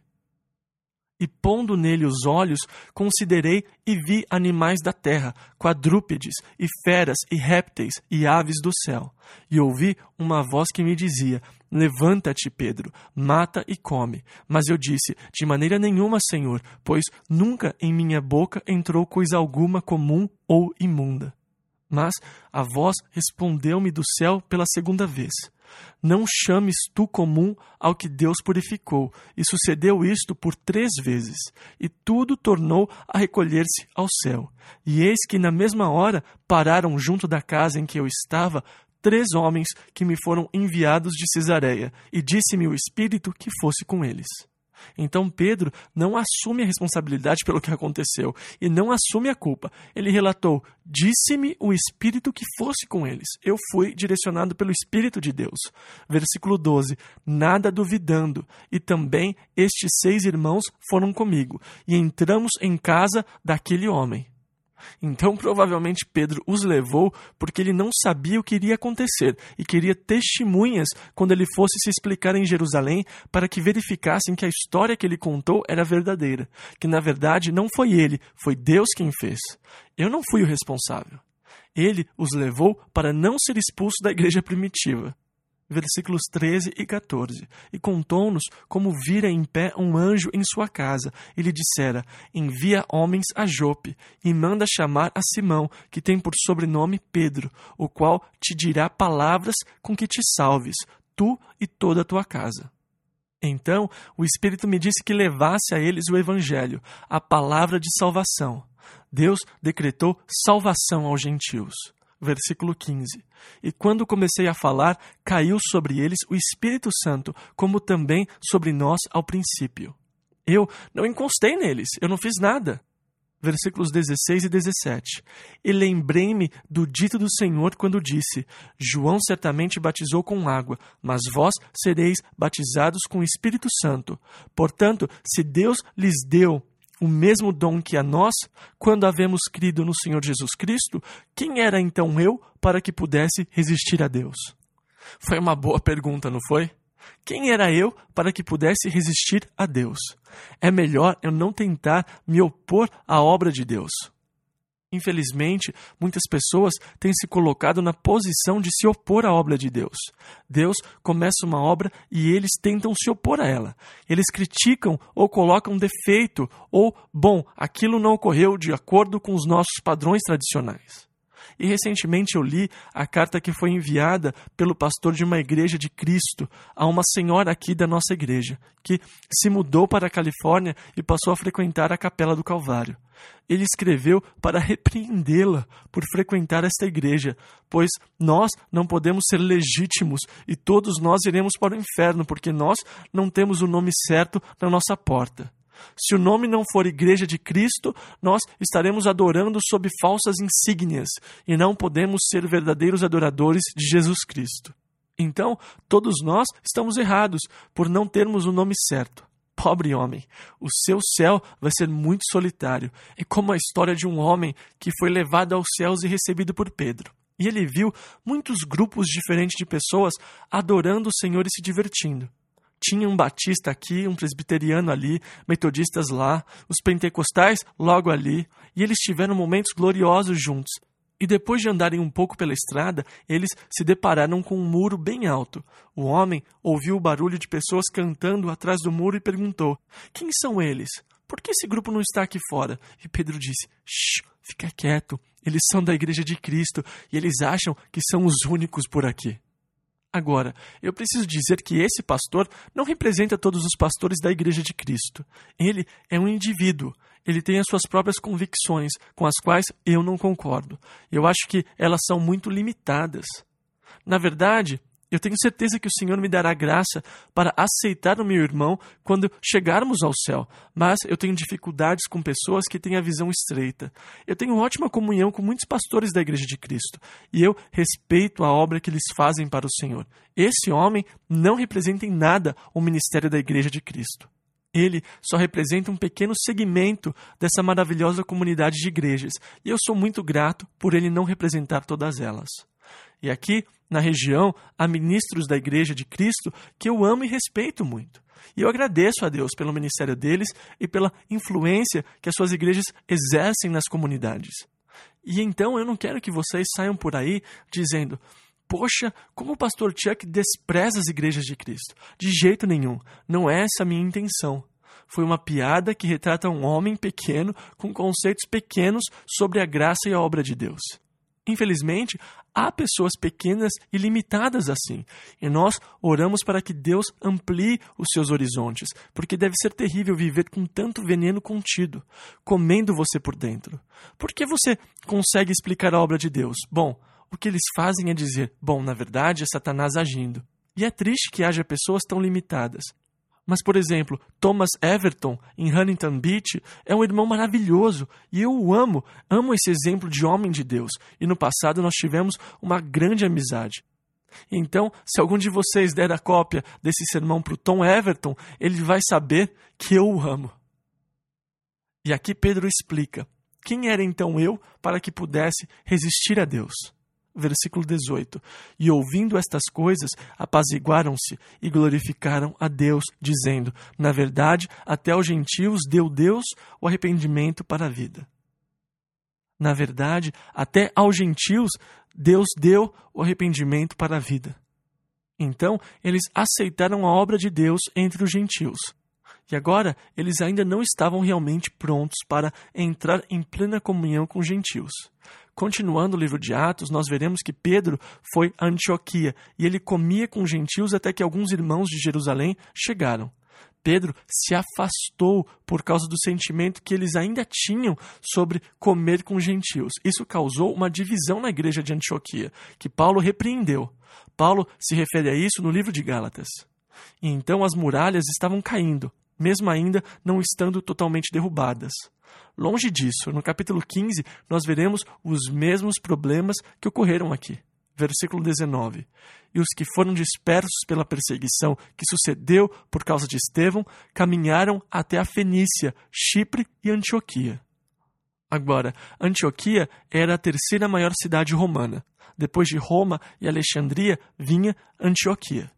E pondo nele os olhos, considerei e vi animais da terra, quadrúpedes, e feras, e répteis, e aves do céu. E ouvi uma voz que me dizia: Levanta-te, Pedro, mata e come. Mas eu disse: De maneira nenhuma, Senhor, pois nunca em minha boca entrou coisa alguma comum ou imunda. Mas a voz respondeu-me do céu pela segunda vez: Não chames tu comum ao que Deus purificou. E sucedeu isto por três vezes. E tudo tornou a recolher-se ao céu. E eis que na mesma hora pararam junto da casa em que eu estava três homens que me foram enviados de Cesareia. E disse-me o Espírito que fosse com eles. Então Pedro não assume a responsabilidade pelo que aconteceu e não assume a culpa. Ele relatou: Disse-me o Espírito que fosse com eles. Eu fui direcionado pelo Espírito de Deus. Versículo doze. Nada duvidando. E também estes seis irmãos foram comigo. E entramos em casa daquele homem. Então, provavelmente, Pedro os levou porque ele não sabia o que iria acontecer e queria testemunhas quando ele fosse se explicar em Jerusalém para que verificassem que a história que ele contou era verdadeira, que na verdade não foi ele, foi Deus quem fez. Eu não fui o responsável. Ele os levou para não ser expulso da igreja primitiva. Versículos treze e quatorze. E contou-nos como vira em pé um anjo em sua casa, e lhe dissera: Envia homens a Jope, e manda chamar a Simão, que tem por sobrenome Pedro, o qual te dirá palavras com que te salves, tu e toda a tua casa. Então o Espírito me disse que levasse a eles o Evangelho, a palavra de salvação. Deus decretou salvação aos gentios. Versículo quinze. E quando comecei a falar, caiu sobre eles o Espírito Santo, como também sobre nós ao princípio. Eu não encostei neles, eu não fiz nada. Versículos dezesseis e dezessete. E lembrei-me do dito do Senhor quando disse: João certamente batizou com água, mas vós sereis batizados com o Espírito Santo. Portanto, se Deus lhes deu o mesmo dom que a nós, quando havemos crido no Senhor Jesus Cristo, quem era então eu para que pudesse resistir a Deus? Foi uma boa pergunta, não foi? Quem era eu para que pudesse resistir a Deus? É melhor eu não tentar me opor à obra de Deus. Infelizmente, muitas pessoas têm se colocado na posição de se opor à obra de Deus. Deus começa uma obra e eles tentam se opor a ela. Eles criticam ou colocam defeito ou, bom, aquilo não ocorreu de acordo com os nossos padrões tradicionais. E recentemente eu li a carta que foi enviada pelo pastor de uma igreja de Cristo a uma senhora aqui da nossa igreja, que se mudou para a Califórnia e passou a frequentar a Capela do Calvário. Ele escreveu para repreendê-la por frequentar esta igreja, pois nós não podemos ser legítimos e todos nós iremos para o inferno, porque nós não temos o nome certo na nossa porta. Se o nome não for Igreja de Cristo, nós estaremos adorando sob falsas insígnias e não podemos ser verdadeiros adoradores de Jesus Cristo. Então, todos nós estamos errados por não termos o nome certo. Pobre homem, o seu céu vai ser muito solitário. É como a história de um homem que foi levado aos céus e recebido por Pedro. E ele viu muitos grupos diferentes de pessoas adorando o Senhor e se divertindo. Tinha um batista aqui, um presbiteriano ali, metodistas lá, os pentecostais logo ali, e eles tiveram momentos gloriosos juntos. E depois de andarem um pouco pela estrada, eles se depararam com um muro bem alto. O homem ouviu o barulho de pessoas cantando atrás do muro e perguntou: "Quem são eles? Por que esse grupo não está aqui fora?" E Pedro disse: "Shh, fica quieto, eles são da Igreja de Cristo e eles acham que são os únicos por aqui." Agora, eu preciso dizer que esse pastor não representa todos os pastores da Igreja de Cristo. Ele é um indivíduo. Ele tem as suas próprias convicções, com as quais eu não concordo. Eu acho que elas são muito limitadas. Na verdade, eu tenho certeza que o Senhor me dará graça para aceitar o meu irmão quando chegarmos ao céu, mas eu tenho dificuldades com pessoas que têm a visão estreita. Eu tenho ótima comunhão com muitos pastores da Igreja de Cristo, e eu respeito a obra que eles fazem para o Senhor. Esse homem não representa em nada o ministério da Igreja de Cristo. Ele só representa um pequeno segmento dessa maravilhosa comunidade de igrejas, e eu sou muito grato por ele não representar todas elas. E aqui, na região, há ministros da Igreja de Cristo que eu amo e respeito muito. E eu agradeço a Deus pelo ministério deles e pela influência que as suas igrejas exercem nas comunidades. E então eu não quero que vocês saiam por aí dizendo: "Poxa, como o pastor Chuck despreza as igrejas de Cristo." De jeito nenhum, não é essa a minha intenção. Foi uma piada que retrata um homem pequeno com conceitos pequenos sobre a graça e a obra de Deus. Infelizmente, há pessoas pequenas e limitadas assim, e nós oramos para que Deus amplie os seus horizontes, porque deve ser terrível viver com tanto veneno contido, comendo você por dentro. Por que você consegue explicar a obra de Deus? Bom, o que eles fazem é dizer: bom, na verdade é Satanás agindo. E é triste que haja pessoas tão limitadas. Mas, por exemplo, Thomas Everton, em Huntington Beach, é um irmão maravilhoso e eu o amo, amo esse exemplo de homem de Deus. E no passado nós tivemos uma grande amizade. Então, se algum de vocês der a cópia desse sermão para o Tom Everton, ele vai saber que eu o amo. E aqui Pedro explica: quem era então eu para que pudesse resistir a Deus? Versículo dezoito. E ouvindo estas coisas, apaziguaram-se e glorificaram a Deus, dizendo: na verdade, até aos gentios deu Deus o arrependimento para a vida. Na verdade, até aos gentios Deus deu o arrependimento para a vida. Então, eles aceitaram a obra de Deus entre os gentios. E agora, eles ainda não estavam realmente prontos para entrar em plena comunhão com os gentios. Continuando o livro de Atos, nós veremos que Pedro foi a Antioquia e ele comia com os gentios até que alguns irmãos de Jerusalém chegaram. Pedro se afastou por causa do sentimento que eles ainda tinham sobre comer com os gentios. Isso causou uma divisão na igreja de Antioquia, que Paulo repreendeu. Paulo se refere a isso no livro de Gálatas. E então as muralhas estavam caindo, mesmo ainda não estando totalmente derrubadas. Longe disso, no capítulo quinze, nós veremos os mesmos problemas que ocorreram aqui. Versículo dezenove. E os que foram dispersos pela perseguição que sucedeu por causa de Estevão, caminharam até a Fenícia, Chipre e Antioquia. Agora, Antioquia era a terceira maior cidade romana. Depois de Roma e Alexandria, vinha Antioquia.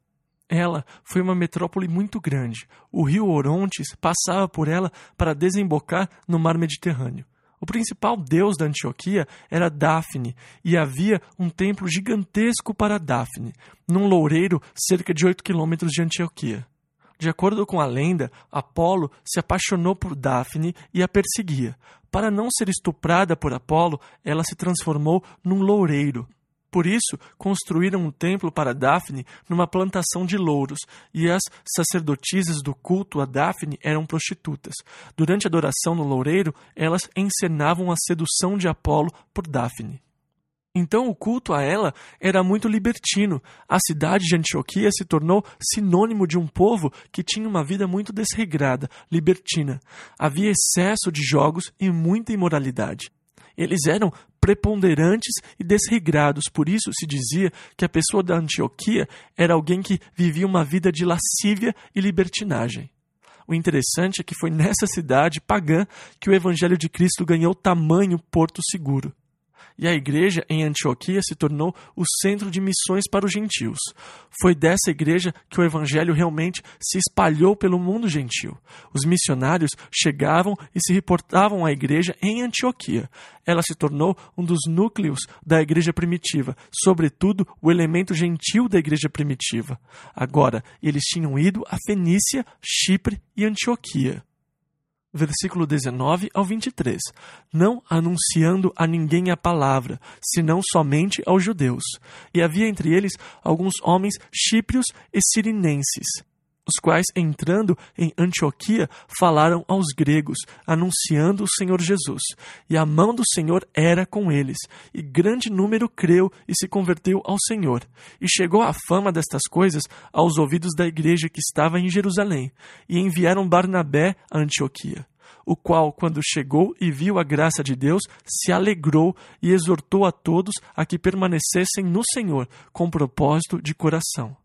Ela foi uma metrópole muito grande. O rio Orontes passava por ela para desembocar no mar Mediterrâneo. O principal deus da Antioquia era Dafne, e havia um templo gigantesco para Dafne, num loureiro cerca de oito quilômetros de Antioquia. De acordo com a lenda, Apolo se apaixonou por Dafne e a perseguia. Para não ser estuprada por Apolo, ela se transformou num loureiro. Por isso, construíram um templo para Dafne numa plantação de louros, e as sacerdotisas do culto a Dafne eram prostitutas. Durante a adoração no loureiro, elas encenavam a sedução de Apolo por Dafne. Então o culto a ela era muito libertino. A cidade de Antioquia se tornou sinônimo de um povo que tinha uma vida muito desregrada, libertina. Havia excesso de jogos e muita imoralidade. Eles eram preponderantes e desregrados, por isso se dizia que a pessoa da Antioquia era alguém que vivia uma vida de lascívia e libertinagem. O interessante é que foi nessa cidade pagã que o Evangelho de Cristo ganhou tamanho porto seguro. E a igreja em Antioquia se tornou o centro de missões para os gentios. Foi dessa igreja que o evangelho realmente se espalhou pelo mundo gentil. Os missionários chegavam e se reportavam à igreja em Antioquia. Ela se tornou um dos núcleos da igreja primitiva, sobretudo o elemento gentil da igreja primitiva. Agora, eles tinham ido a Fenícia, Chipre e Antioquia. Versículo dezenove ao vinte e três. Não anunciando a ninguém a palavra, senão somente aos judeus. E havia entre eles alguns homens chíprios e sirinenses, os quais, entrando em Antioquia, falaram aos gregos, anunciando o Senhor Jesus. E a mão do Senhor era com eles, e grande número creu e se converteu ao Senhor. E chegou a fama destas coisas aos ouvidos da igreja que estava em Jerusalém, e enviaram Barnabé a Antioquia, o qual, quando chegou e viu a graça de Deus, se alegrou e exortou a todos a que permanecessem no Senhor, com propósito de coração.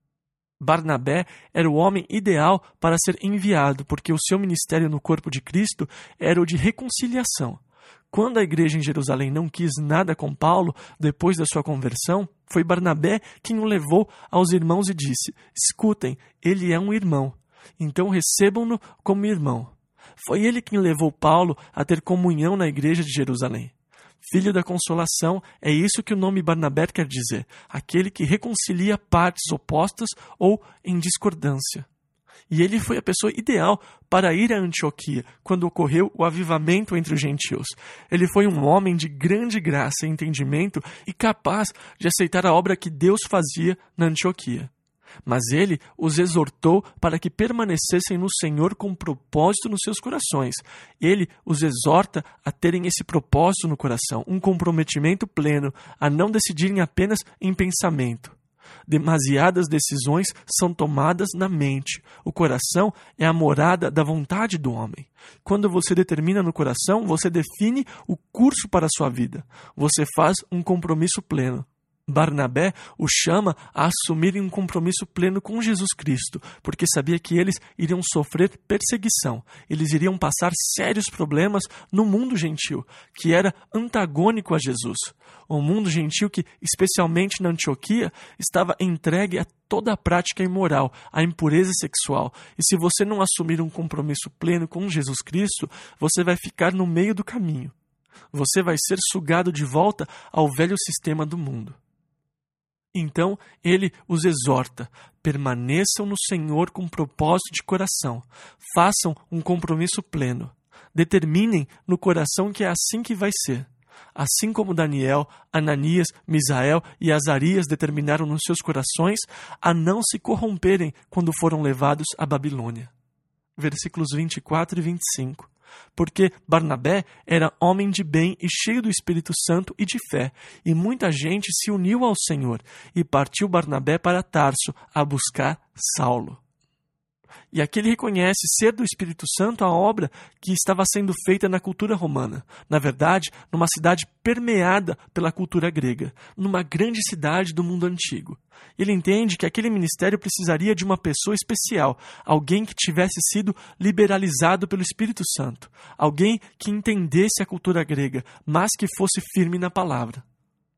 Barnabé era o homem ideal para ser enviado, porque o seu ministério no corpo de Cristo era o de reconciliação. Quando a igreja em Jerusalém não quis nada com Paulo, depois da sua conversão, foi Barnabé quem o levou aos irmãos e disse: escutem, ele é um irmão, então recebam-no como irmão. Foi ele quem levou Paulo a ter comunhão na igreja de Jerusalém. Filho da consolação, é isso que o nome Barnabé quer dizer, aquele que reconcilia partes opostas ou em discordância. E ele foi a pessoa ideal para ir a Antioquia, quando ocorreu o avivamento entre os gentios. Ele foi um homem de grande graça e entendimento e capaz de aceitar a obra que Deus fazia na Antioquia. Mas ele os exortou para que permanecessem no Senhor com propósito nos seus corações. Ele os exorta a terem esse propósito no coração, um comprometimento pleno, a não decidirem apenas em pensamento. Demasiadas decisões são tomadas na mente. O coração é a morada da vontade do homem. Quando você determina no coração, você define o curso para a sua vida. Você faz um compromisso pleno. Barnabé o chama a assumirem um compromisso pleno com Jesus Cristo, porque sabia que eles iriam sofrer perseguição, eles iriam passar sérios problemas no mundo gentil, que era antagônico a Jesus. O mundo gentil que, especialmente na Antioquia, estava entregue a toda a prática imoral, à impureza sexual. E se você não assumir um compromisso pleno com Jesus Cristo, você vai ficar no meio do caminho. Você vai ser sugado de volta ao velho sistema do mundo. Então ele os exorta: permaneçam no Senhor com propósito de coração, façam um compromisso pleno, determinem no coração que é assim que vai ser. Assim como Daniel, Ananias, Misael e Azarias determinaram nos seus corações a não se corromperem quando foram levados à Babilônia. Versículos vinte e quatro e vinte e cinco. Porque Barnabé era homem de bem e cheio do Espírito Santo e de fé, e muita gente se uniu ao Senhor, e partiu Barnabé para Tarso a buscar Saulo. E aqui ele reconhece ser do Espírito Santo a obra que estava sendo feita na cultura romana. Na verdade, numa cidade permeada pela cultura grega, numa grande cidade do mundo antigo. Ele entende que aquele ministério precisaria de uma pessoa especial, alguém que tivesse sido liberalizado pelo Espírito Santo, alguém que entendesse a cultura grega, mas que fosse firme na palavra.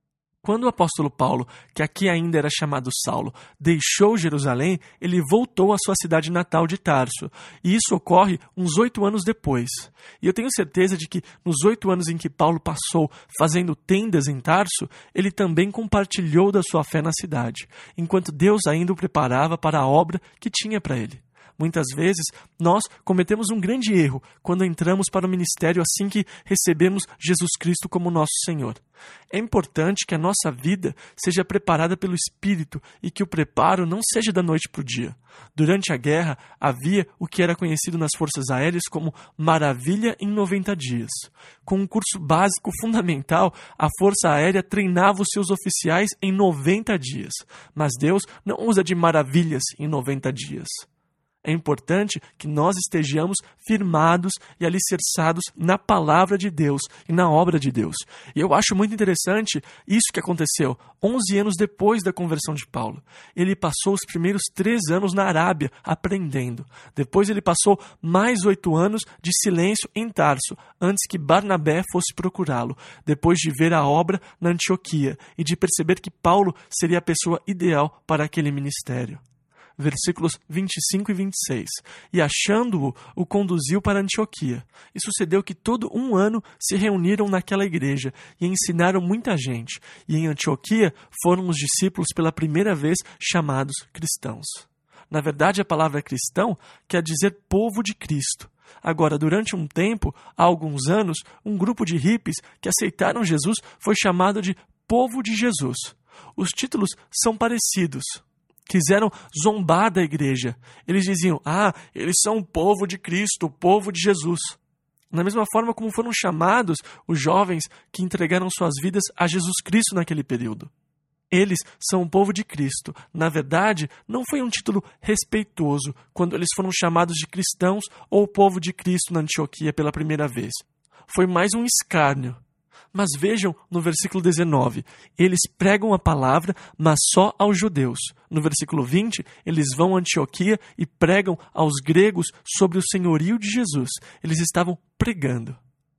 Quando o apóstolo Paulo, que aqui ainda era chamado Saulo, deixou Jerusalém, ele voltou à sua cidade natal de Tarso. E isso ocorre uns oito anos depois. E eu tenho certeza de que nos oito anos em que Paulo passou fazendo tendas em Tarso, ele também compartilhou da sua fé na cidade, enquanto Deus ainda o preparava para a obra que tinha para ele. Muitas vezes, nós cometemos um grande erro quando entramos para o ministério assim que recebemos Jesus Cristo como nosso Senhor. É importante que a nossa vida seja preparada pelo Espírito e que o preparo não seja da noite para o dia. Durante a guerra, havia o que era conhecido nas forças aéreas como Maravilha em noventa dias. Com um curso básico fundamental, a Força Aérea treinava os seus oficiais em noventa dias. Mas Deus não usa de maravilhas em noventa dias. É importante que nós estejamos firmados e alicerçados na palavra de Deus e na obra de Deus. E eu acho muito interessante isso que aconteceu onze anos depois da conversão de Paulo. Ele passou os primeiros três anos na Arábia aprendendo. Depois ele passou mais oito anos de silêncio em Tarso, antes que Barnabé fosse procurá-lo, depois de ver a obra na Antioquia e de perceber que Paulo seria a pessoa ideal para aquele ministério. Versículos vinte e cinco e vinte e seis. E achando-o, o conduziu para Antioquia. E sucedeu que todo um ano se reuniram naquela igreja e ensinaram muita gente. E em Antioquia foram os discípulos pela primeira vez chamados cristãos. Na verdade, a palavra cristão quer dizer povo de Cristo. Agora, durante um tempo, há alguns anos, um grupo de hippies que aceitaram Jesus foi chamado de povo de Jesus. Os títulos são parecidos. Quiseram zombar da igreja. Eles diziam, ah, eles são o povo de Cristo, o povo de Jesus. Da mesma forma como foram chamados os jovens que entregaram suas vidas a Jesus Cristo naquele período. Eles são o povo de Cristo. Na verdade, não foi um título respeitoso quando eles foram chamados de cristãos ou o povo de Cristo na Antioquia pela primeira vez. Foi mais um escárnio. Mas vejam no versículo dezenove, eles pregam a palavra, mas só aos judeus. No versículo vinte, eles vão a Antioquia e pregam aos gregos sobre o senhorio de Jesus. Eles estavam pregando.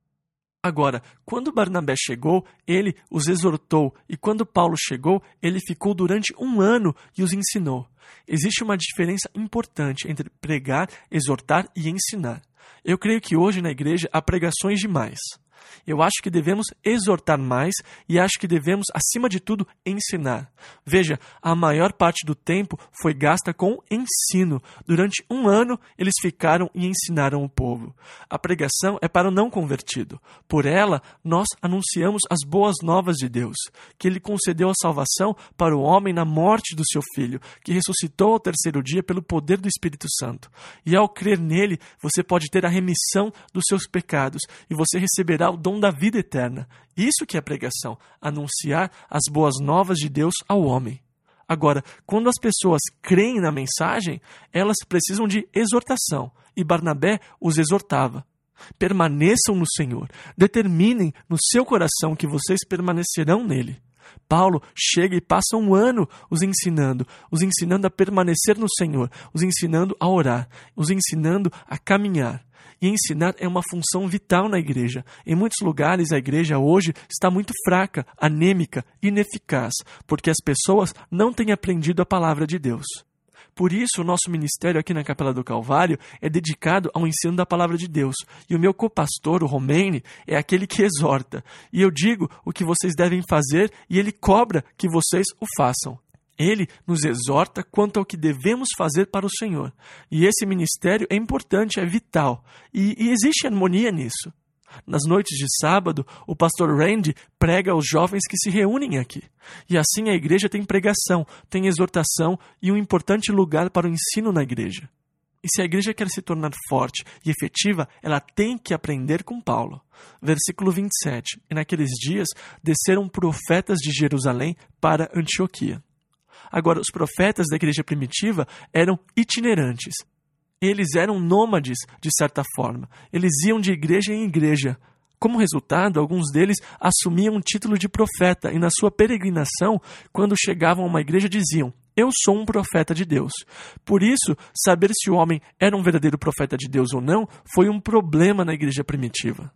Agora, quando Barnabé chegou, ele os exortou, e quando Paulo chegou, ele ficou durante um ano e os ensinou. Existe uma diferença importante entre pregar, exortar e ensinar. Eu creio que hoje na igreja há pregações demais. Eu acho que devemos exortar mais e acho que devemos, acima de tudo, ensinar. Veja, a maior parte do tempo foi gasta com ensino. Durante um ano, eles ficaram e ensinaram o povo. A pregação é para o não convertido. Por ela, nós anunciamos as boas novas de Deus, que Ele concedeu a salvação para o homem na morte do seu Filho, que ressuscitou ao terceiro dia pelo poder do Espírito Santo. E ao crer nele, você pode ter a remissão dos seus pecados e você receberá o dom da vida eterna. Isso que é pregação, anunciar as boas novas de Deus ao homem. Agora, quando as pessoas creem na mensagem, elas precisam de exortação, e Barnabé os exortava. Permaneçam no Senhor, determinem no seu coração que vocês permanecerão nele. Paulo chega e passa um ano os ensinando, os ensinando a permanecer no Senhor, os ensinando a orar, os ensinando a caminhar. E ensinar é uma função vital na igreja. Em muitos lugares a igreja hoje está muito fraca, anêmica, ineficaz, porque as pessoas não têm aprendido a palavra de Deus. Por isso, o nosso ministério aqui na Capela do Calvário é dedicado ao ensino da palavra de Deus. E o meu copastor, o Romaine, é aquele que exorta. E eu digo o que vocês devem fazer e ele cobra que vocês o façam. Ele nos exorta quanto ao que devemos fazer para o Senhor. E esse ministério é importante, é vital. E, e existe harmonia nisso. Nas noites de sábado, o pastor Randy prega aos jovens que se reúnem aqui. E assim a igreja tem pregação, tem exortação e um importante lugar para o ensino na igreja. E se a igreja quer se tornar forte e efetiva, ela tem que aprender com Paulo. Versículo vinte e sete. E naqueles dias desceram profetas de Jerusalém para Antioquia. Agora, os profetas da igreja primitiva eram itinerantes. Eles eram nômades, de certa forma. Eles iam de igreja em igreja. Como resultado, alguns deles assumiam o título de profeta e na sua peregrinação, quando chegavam a uma igreja, diziam: eu sou um profeta de Deus. Por isso, saber se o homem era um verdadeiro profeta de Deus ou não foi um problema na igreja primitiva.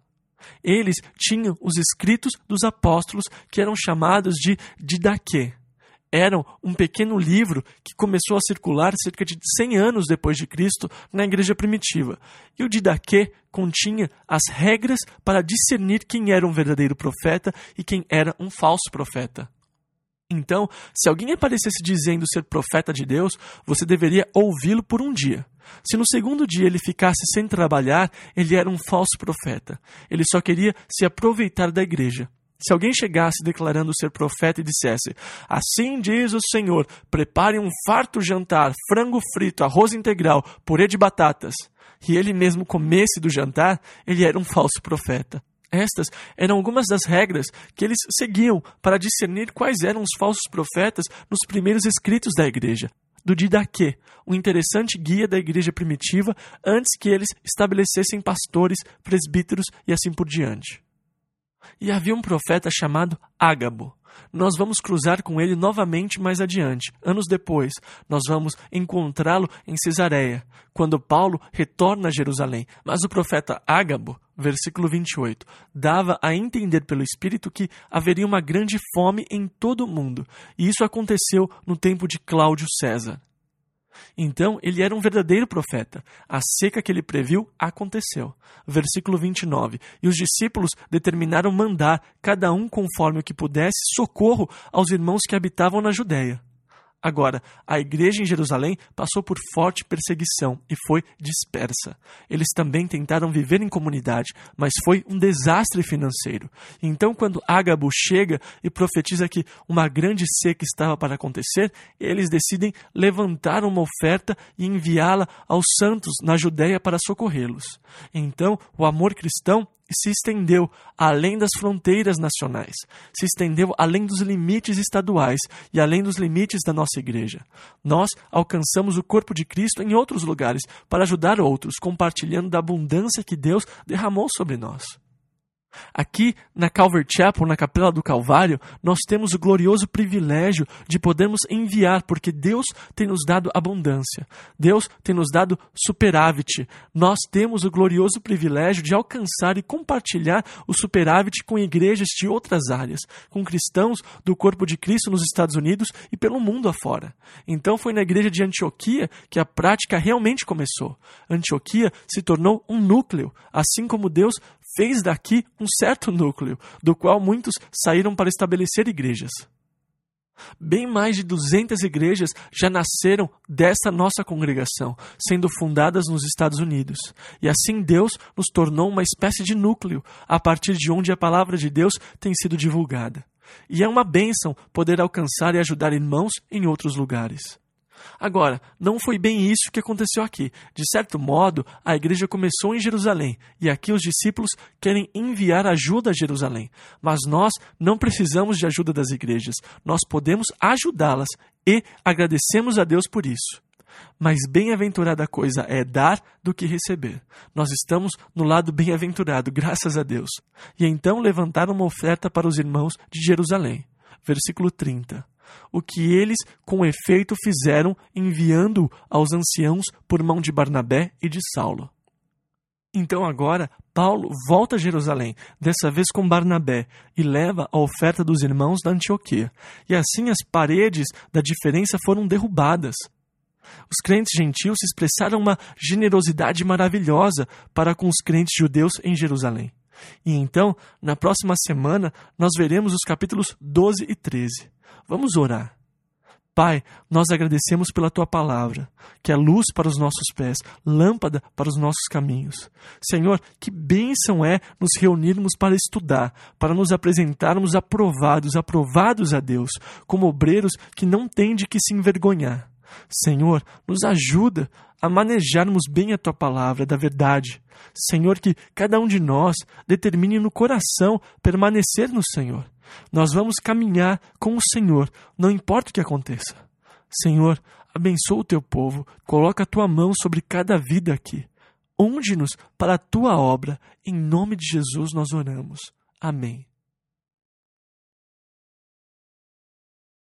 Eles tinham os escritos dos apóstolos, que eram chamados de Didaquê. Eram um pequeno livro que começou a circular cerca de cem anos depois de Cristo na igreja primitiva. E o Didaquê continha as regras para discernir quem era um verdadeiro profeta e quem era um falso profeta. Então, se alguém aparecesse dizendo ser profeta de Deus, você deveria ouvi-lo por um dia. Se no segundo dia ele ficasse sem trabalhar, ele era um falso profeta. Ele só queria se aproveitar da igreja. Se alguém chegasse declarando ser profeta e dissesse: assim diz o Senhor, prepare um farto jantar, frango frito, arroz integral, purê de batatas, e ele mesmo comesse do jantar, ele era um falso profeta. Estas eram algumas das regras que eles seguiam para discernir quais eram os falsos profetas nos primeiros escritos da igreja, do Didaquê, um interessante guia da igreja primitiva antes que eles estabelecessem pastores, presbíteros e assim por diante. E havia um profeta chamado Ágabo. Nós vamos cruzar com ele novamente mais adiante. Anos depois, nós vamos encontrá-lo em Cesareia, quando Paulo retorna a Jerusalém. Mas o profeta Ágabo, versículo vinte e oito, dava a entender pelo Espírito que haveria uma grande fome em todo o mundo. E isso aconteceu no tempo de Cláudio César. Então, ele era um verdadeiro profeta. A seca que ele previu aconteceu. Versículo vinte e nove. E os discípulos determinaram mandar, cada um conforme o que pudesse, socorro aos irmãos que habitavam na Judéia. Agora, a igreja em Jerusalém passou por forte perseguição e foi dispersa. Eles também tentaram viver em comunidade, mas foi um desastre financeiro. Então, quando Ágabo chega e profetiza que uma grande seca estava para acontecer, eles decidem levantar uma oferta e enviá-la aos santos na Judéia para socorrê-los. Então, o amor cristão se estendeu além das fronteiras nacionais, se estendeu além dos limites estaduais e além dos limites da nossa igreja. Nós alcançamos o corpo de Cristo em outros lugares para ajudar outros, compartilhando da abundância que Deus derramou sobre nós. Aqui, na Calvary Chapel, na Capela do Calvário, nós temos o glorioso privilégio de podermos enviar, porque Deus tem nos dado abundância. Deus tem nos dado superávit. Nós temos o glorioso privilégio de alcançar e compartilhar o superávit com igrejas de outras áreas, com cristãos do corpo de Cristo nos Estados Unidos e pelo mundo afora. Então foi na igreja de Antioquia que a prática realmente começou. Antioquia se tornou um núcleo, assim como Deus fez daqui um certo núcleo, do qual muitos saíram para estabelecer igrejas. Bem mais de duzentas igrejas já nasceram dessa nossa congregação, sendo fundadas nos Estados Unidos. E assim Deus nos tornou uma espécie de núcleo, a partir de onde a palavra de Deus tem sido divulgada. E é uma bênção poder alcançar e ajudar irmãos em outros lugares. Agora, não foi bem isso que aconteceu aqui. De certo modo, a igreja começou em Jerusalém, e aqui os discípulos querem enviar ajuda a Jerusalém. Mas nós não precisamos de ajuda das igrejas. Nós podemos ajudá-las e agradecemos a Deus por isso. Mas bem-aventurada coisa é dar do que receber. Nós estamos no lado bem-aventurado, graças a Deus. E então levantaram uma oferta para os irmãos de Jerusalém. Versículo trinta. O que eles, com efeito, fizeram, enviando-o aos anciãos por mão de Barnabé e de Saulo. Então agora, Paulo volta a Jerusalém, dessa vez com Barnabé, e leva a oferta dos irmãos da Antioquia. E assim as paredes da diferença foram derrubadas. Os crentes gentios expressaram uma generosidade maravilhosa para com os crentes judeus em Jerusalém. E então, na próxima semana, nós veremos os capítulos doze e treze. Vamos orar. Pai, nós agradecemos pela Tua palavra, que é luz para os nossos pés, lâmpada para os nossos caminhos. Senhor, que bênção é nos reunirmos para estudar, para nos apresentarmos aprovados, aprovados a Deus, como obreiros que não têm de que se envergonhar. Senhor, nos ajuda a manejarmos bem a Tua palavra da verdade. Senhor, que cada um de nós determine no coração permanecer no Senhor. Nós vamos caminhar com o Senhor, não importa o que aconteça. Senhor, abençoa o Teu povo, coloca a Tua mão sobre cada vida aqui. Unge-nos para a Tua obra. Em nome de Jesus nós oramos. Amém.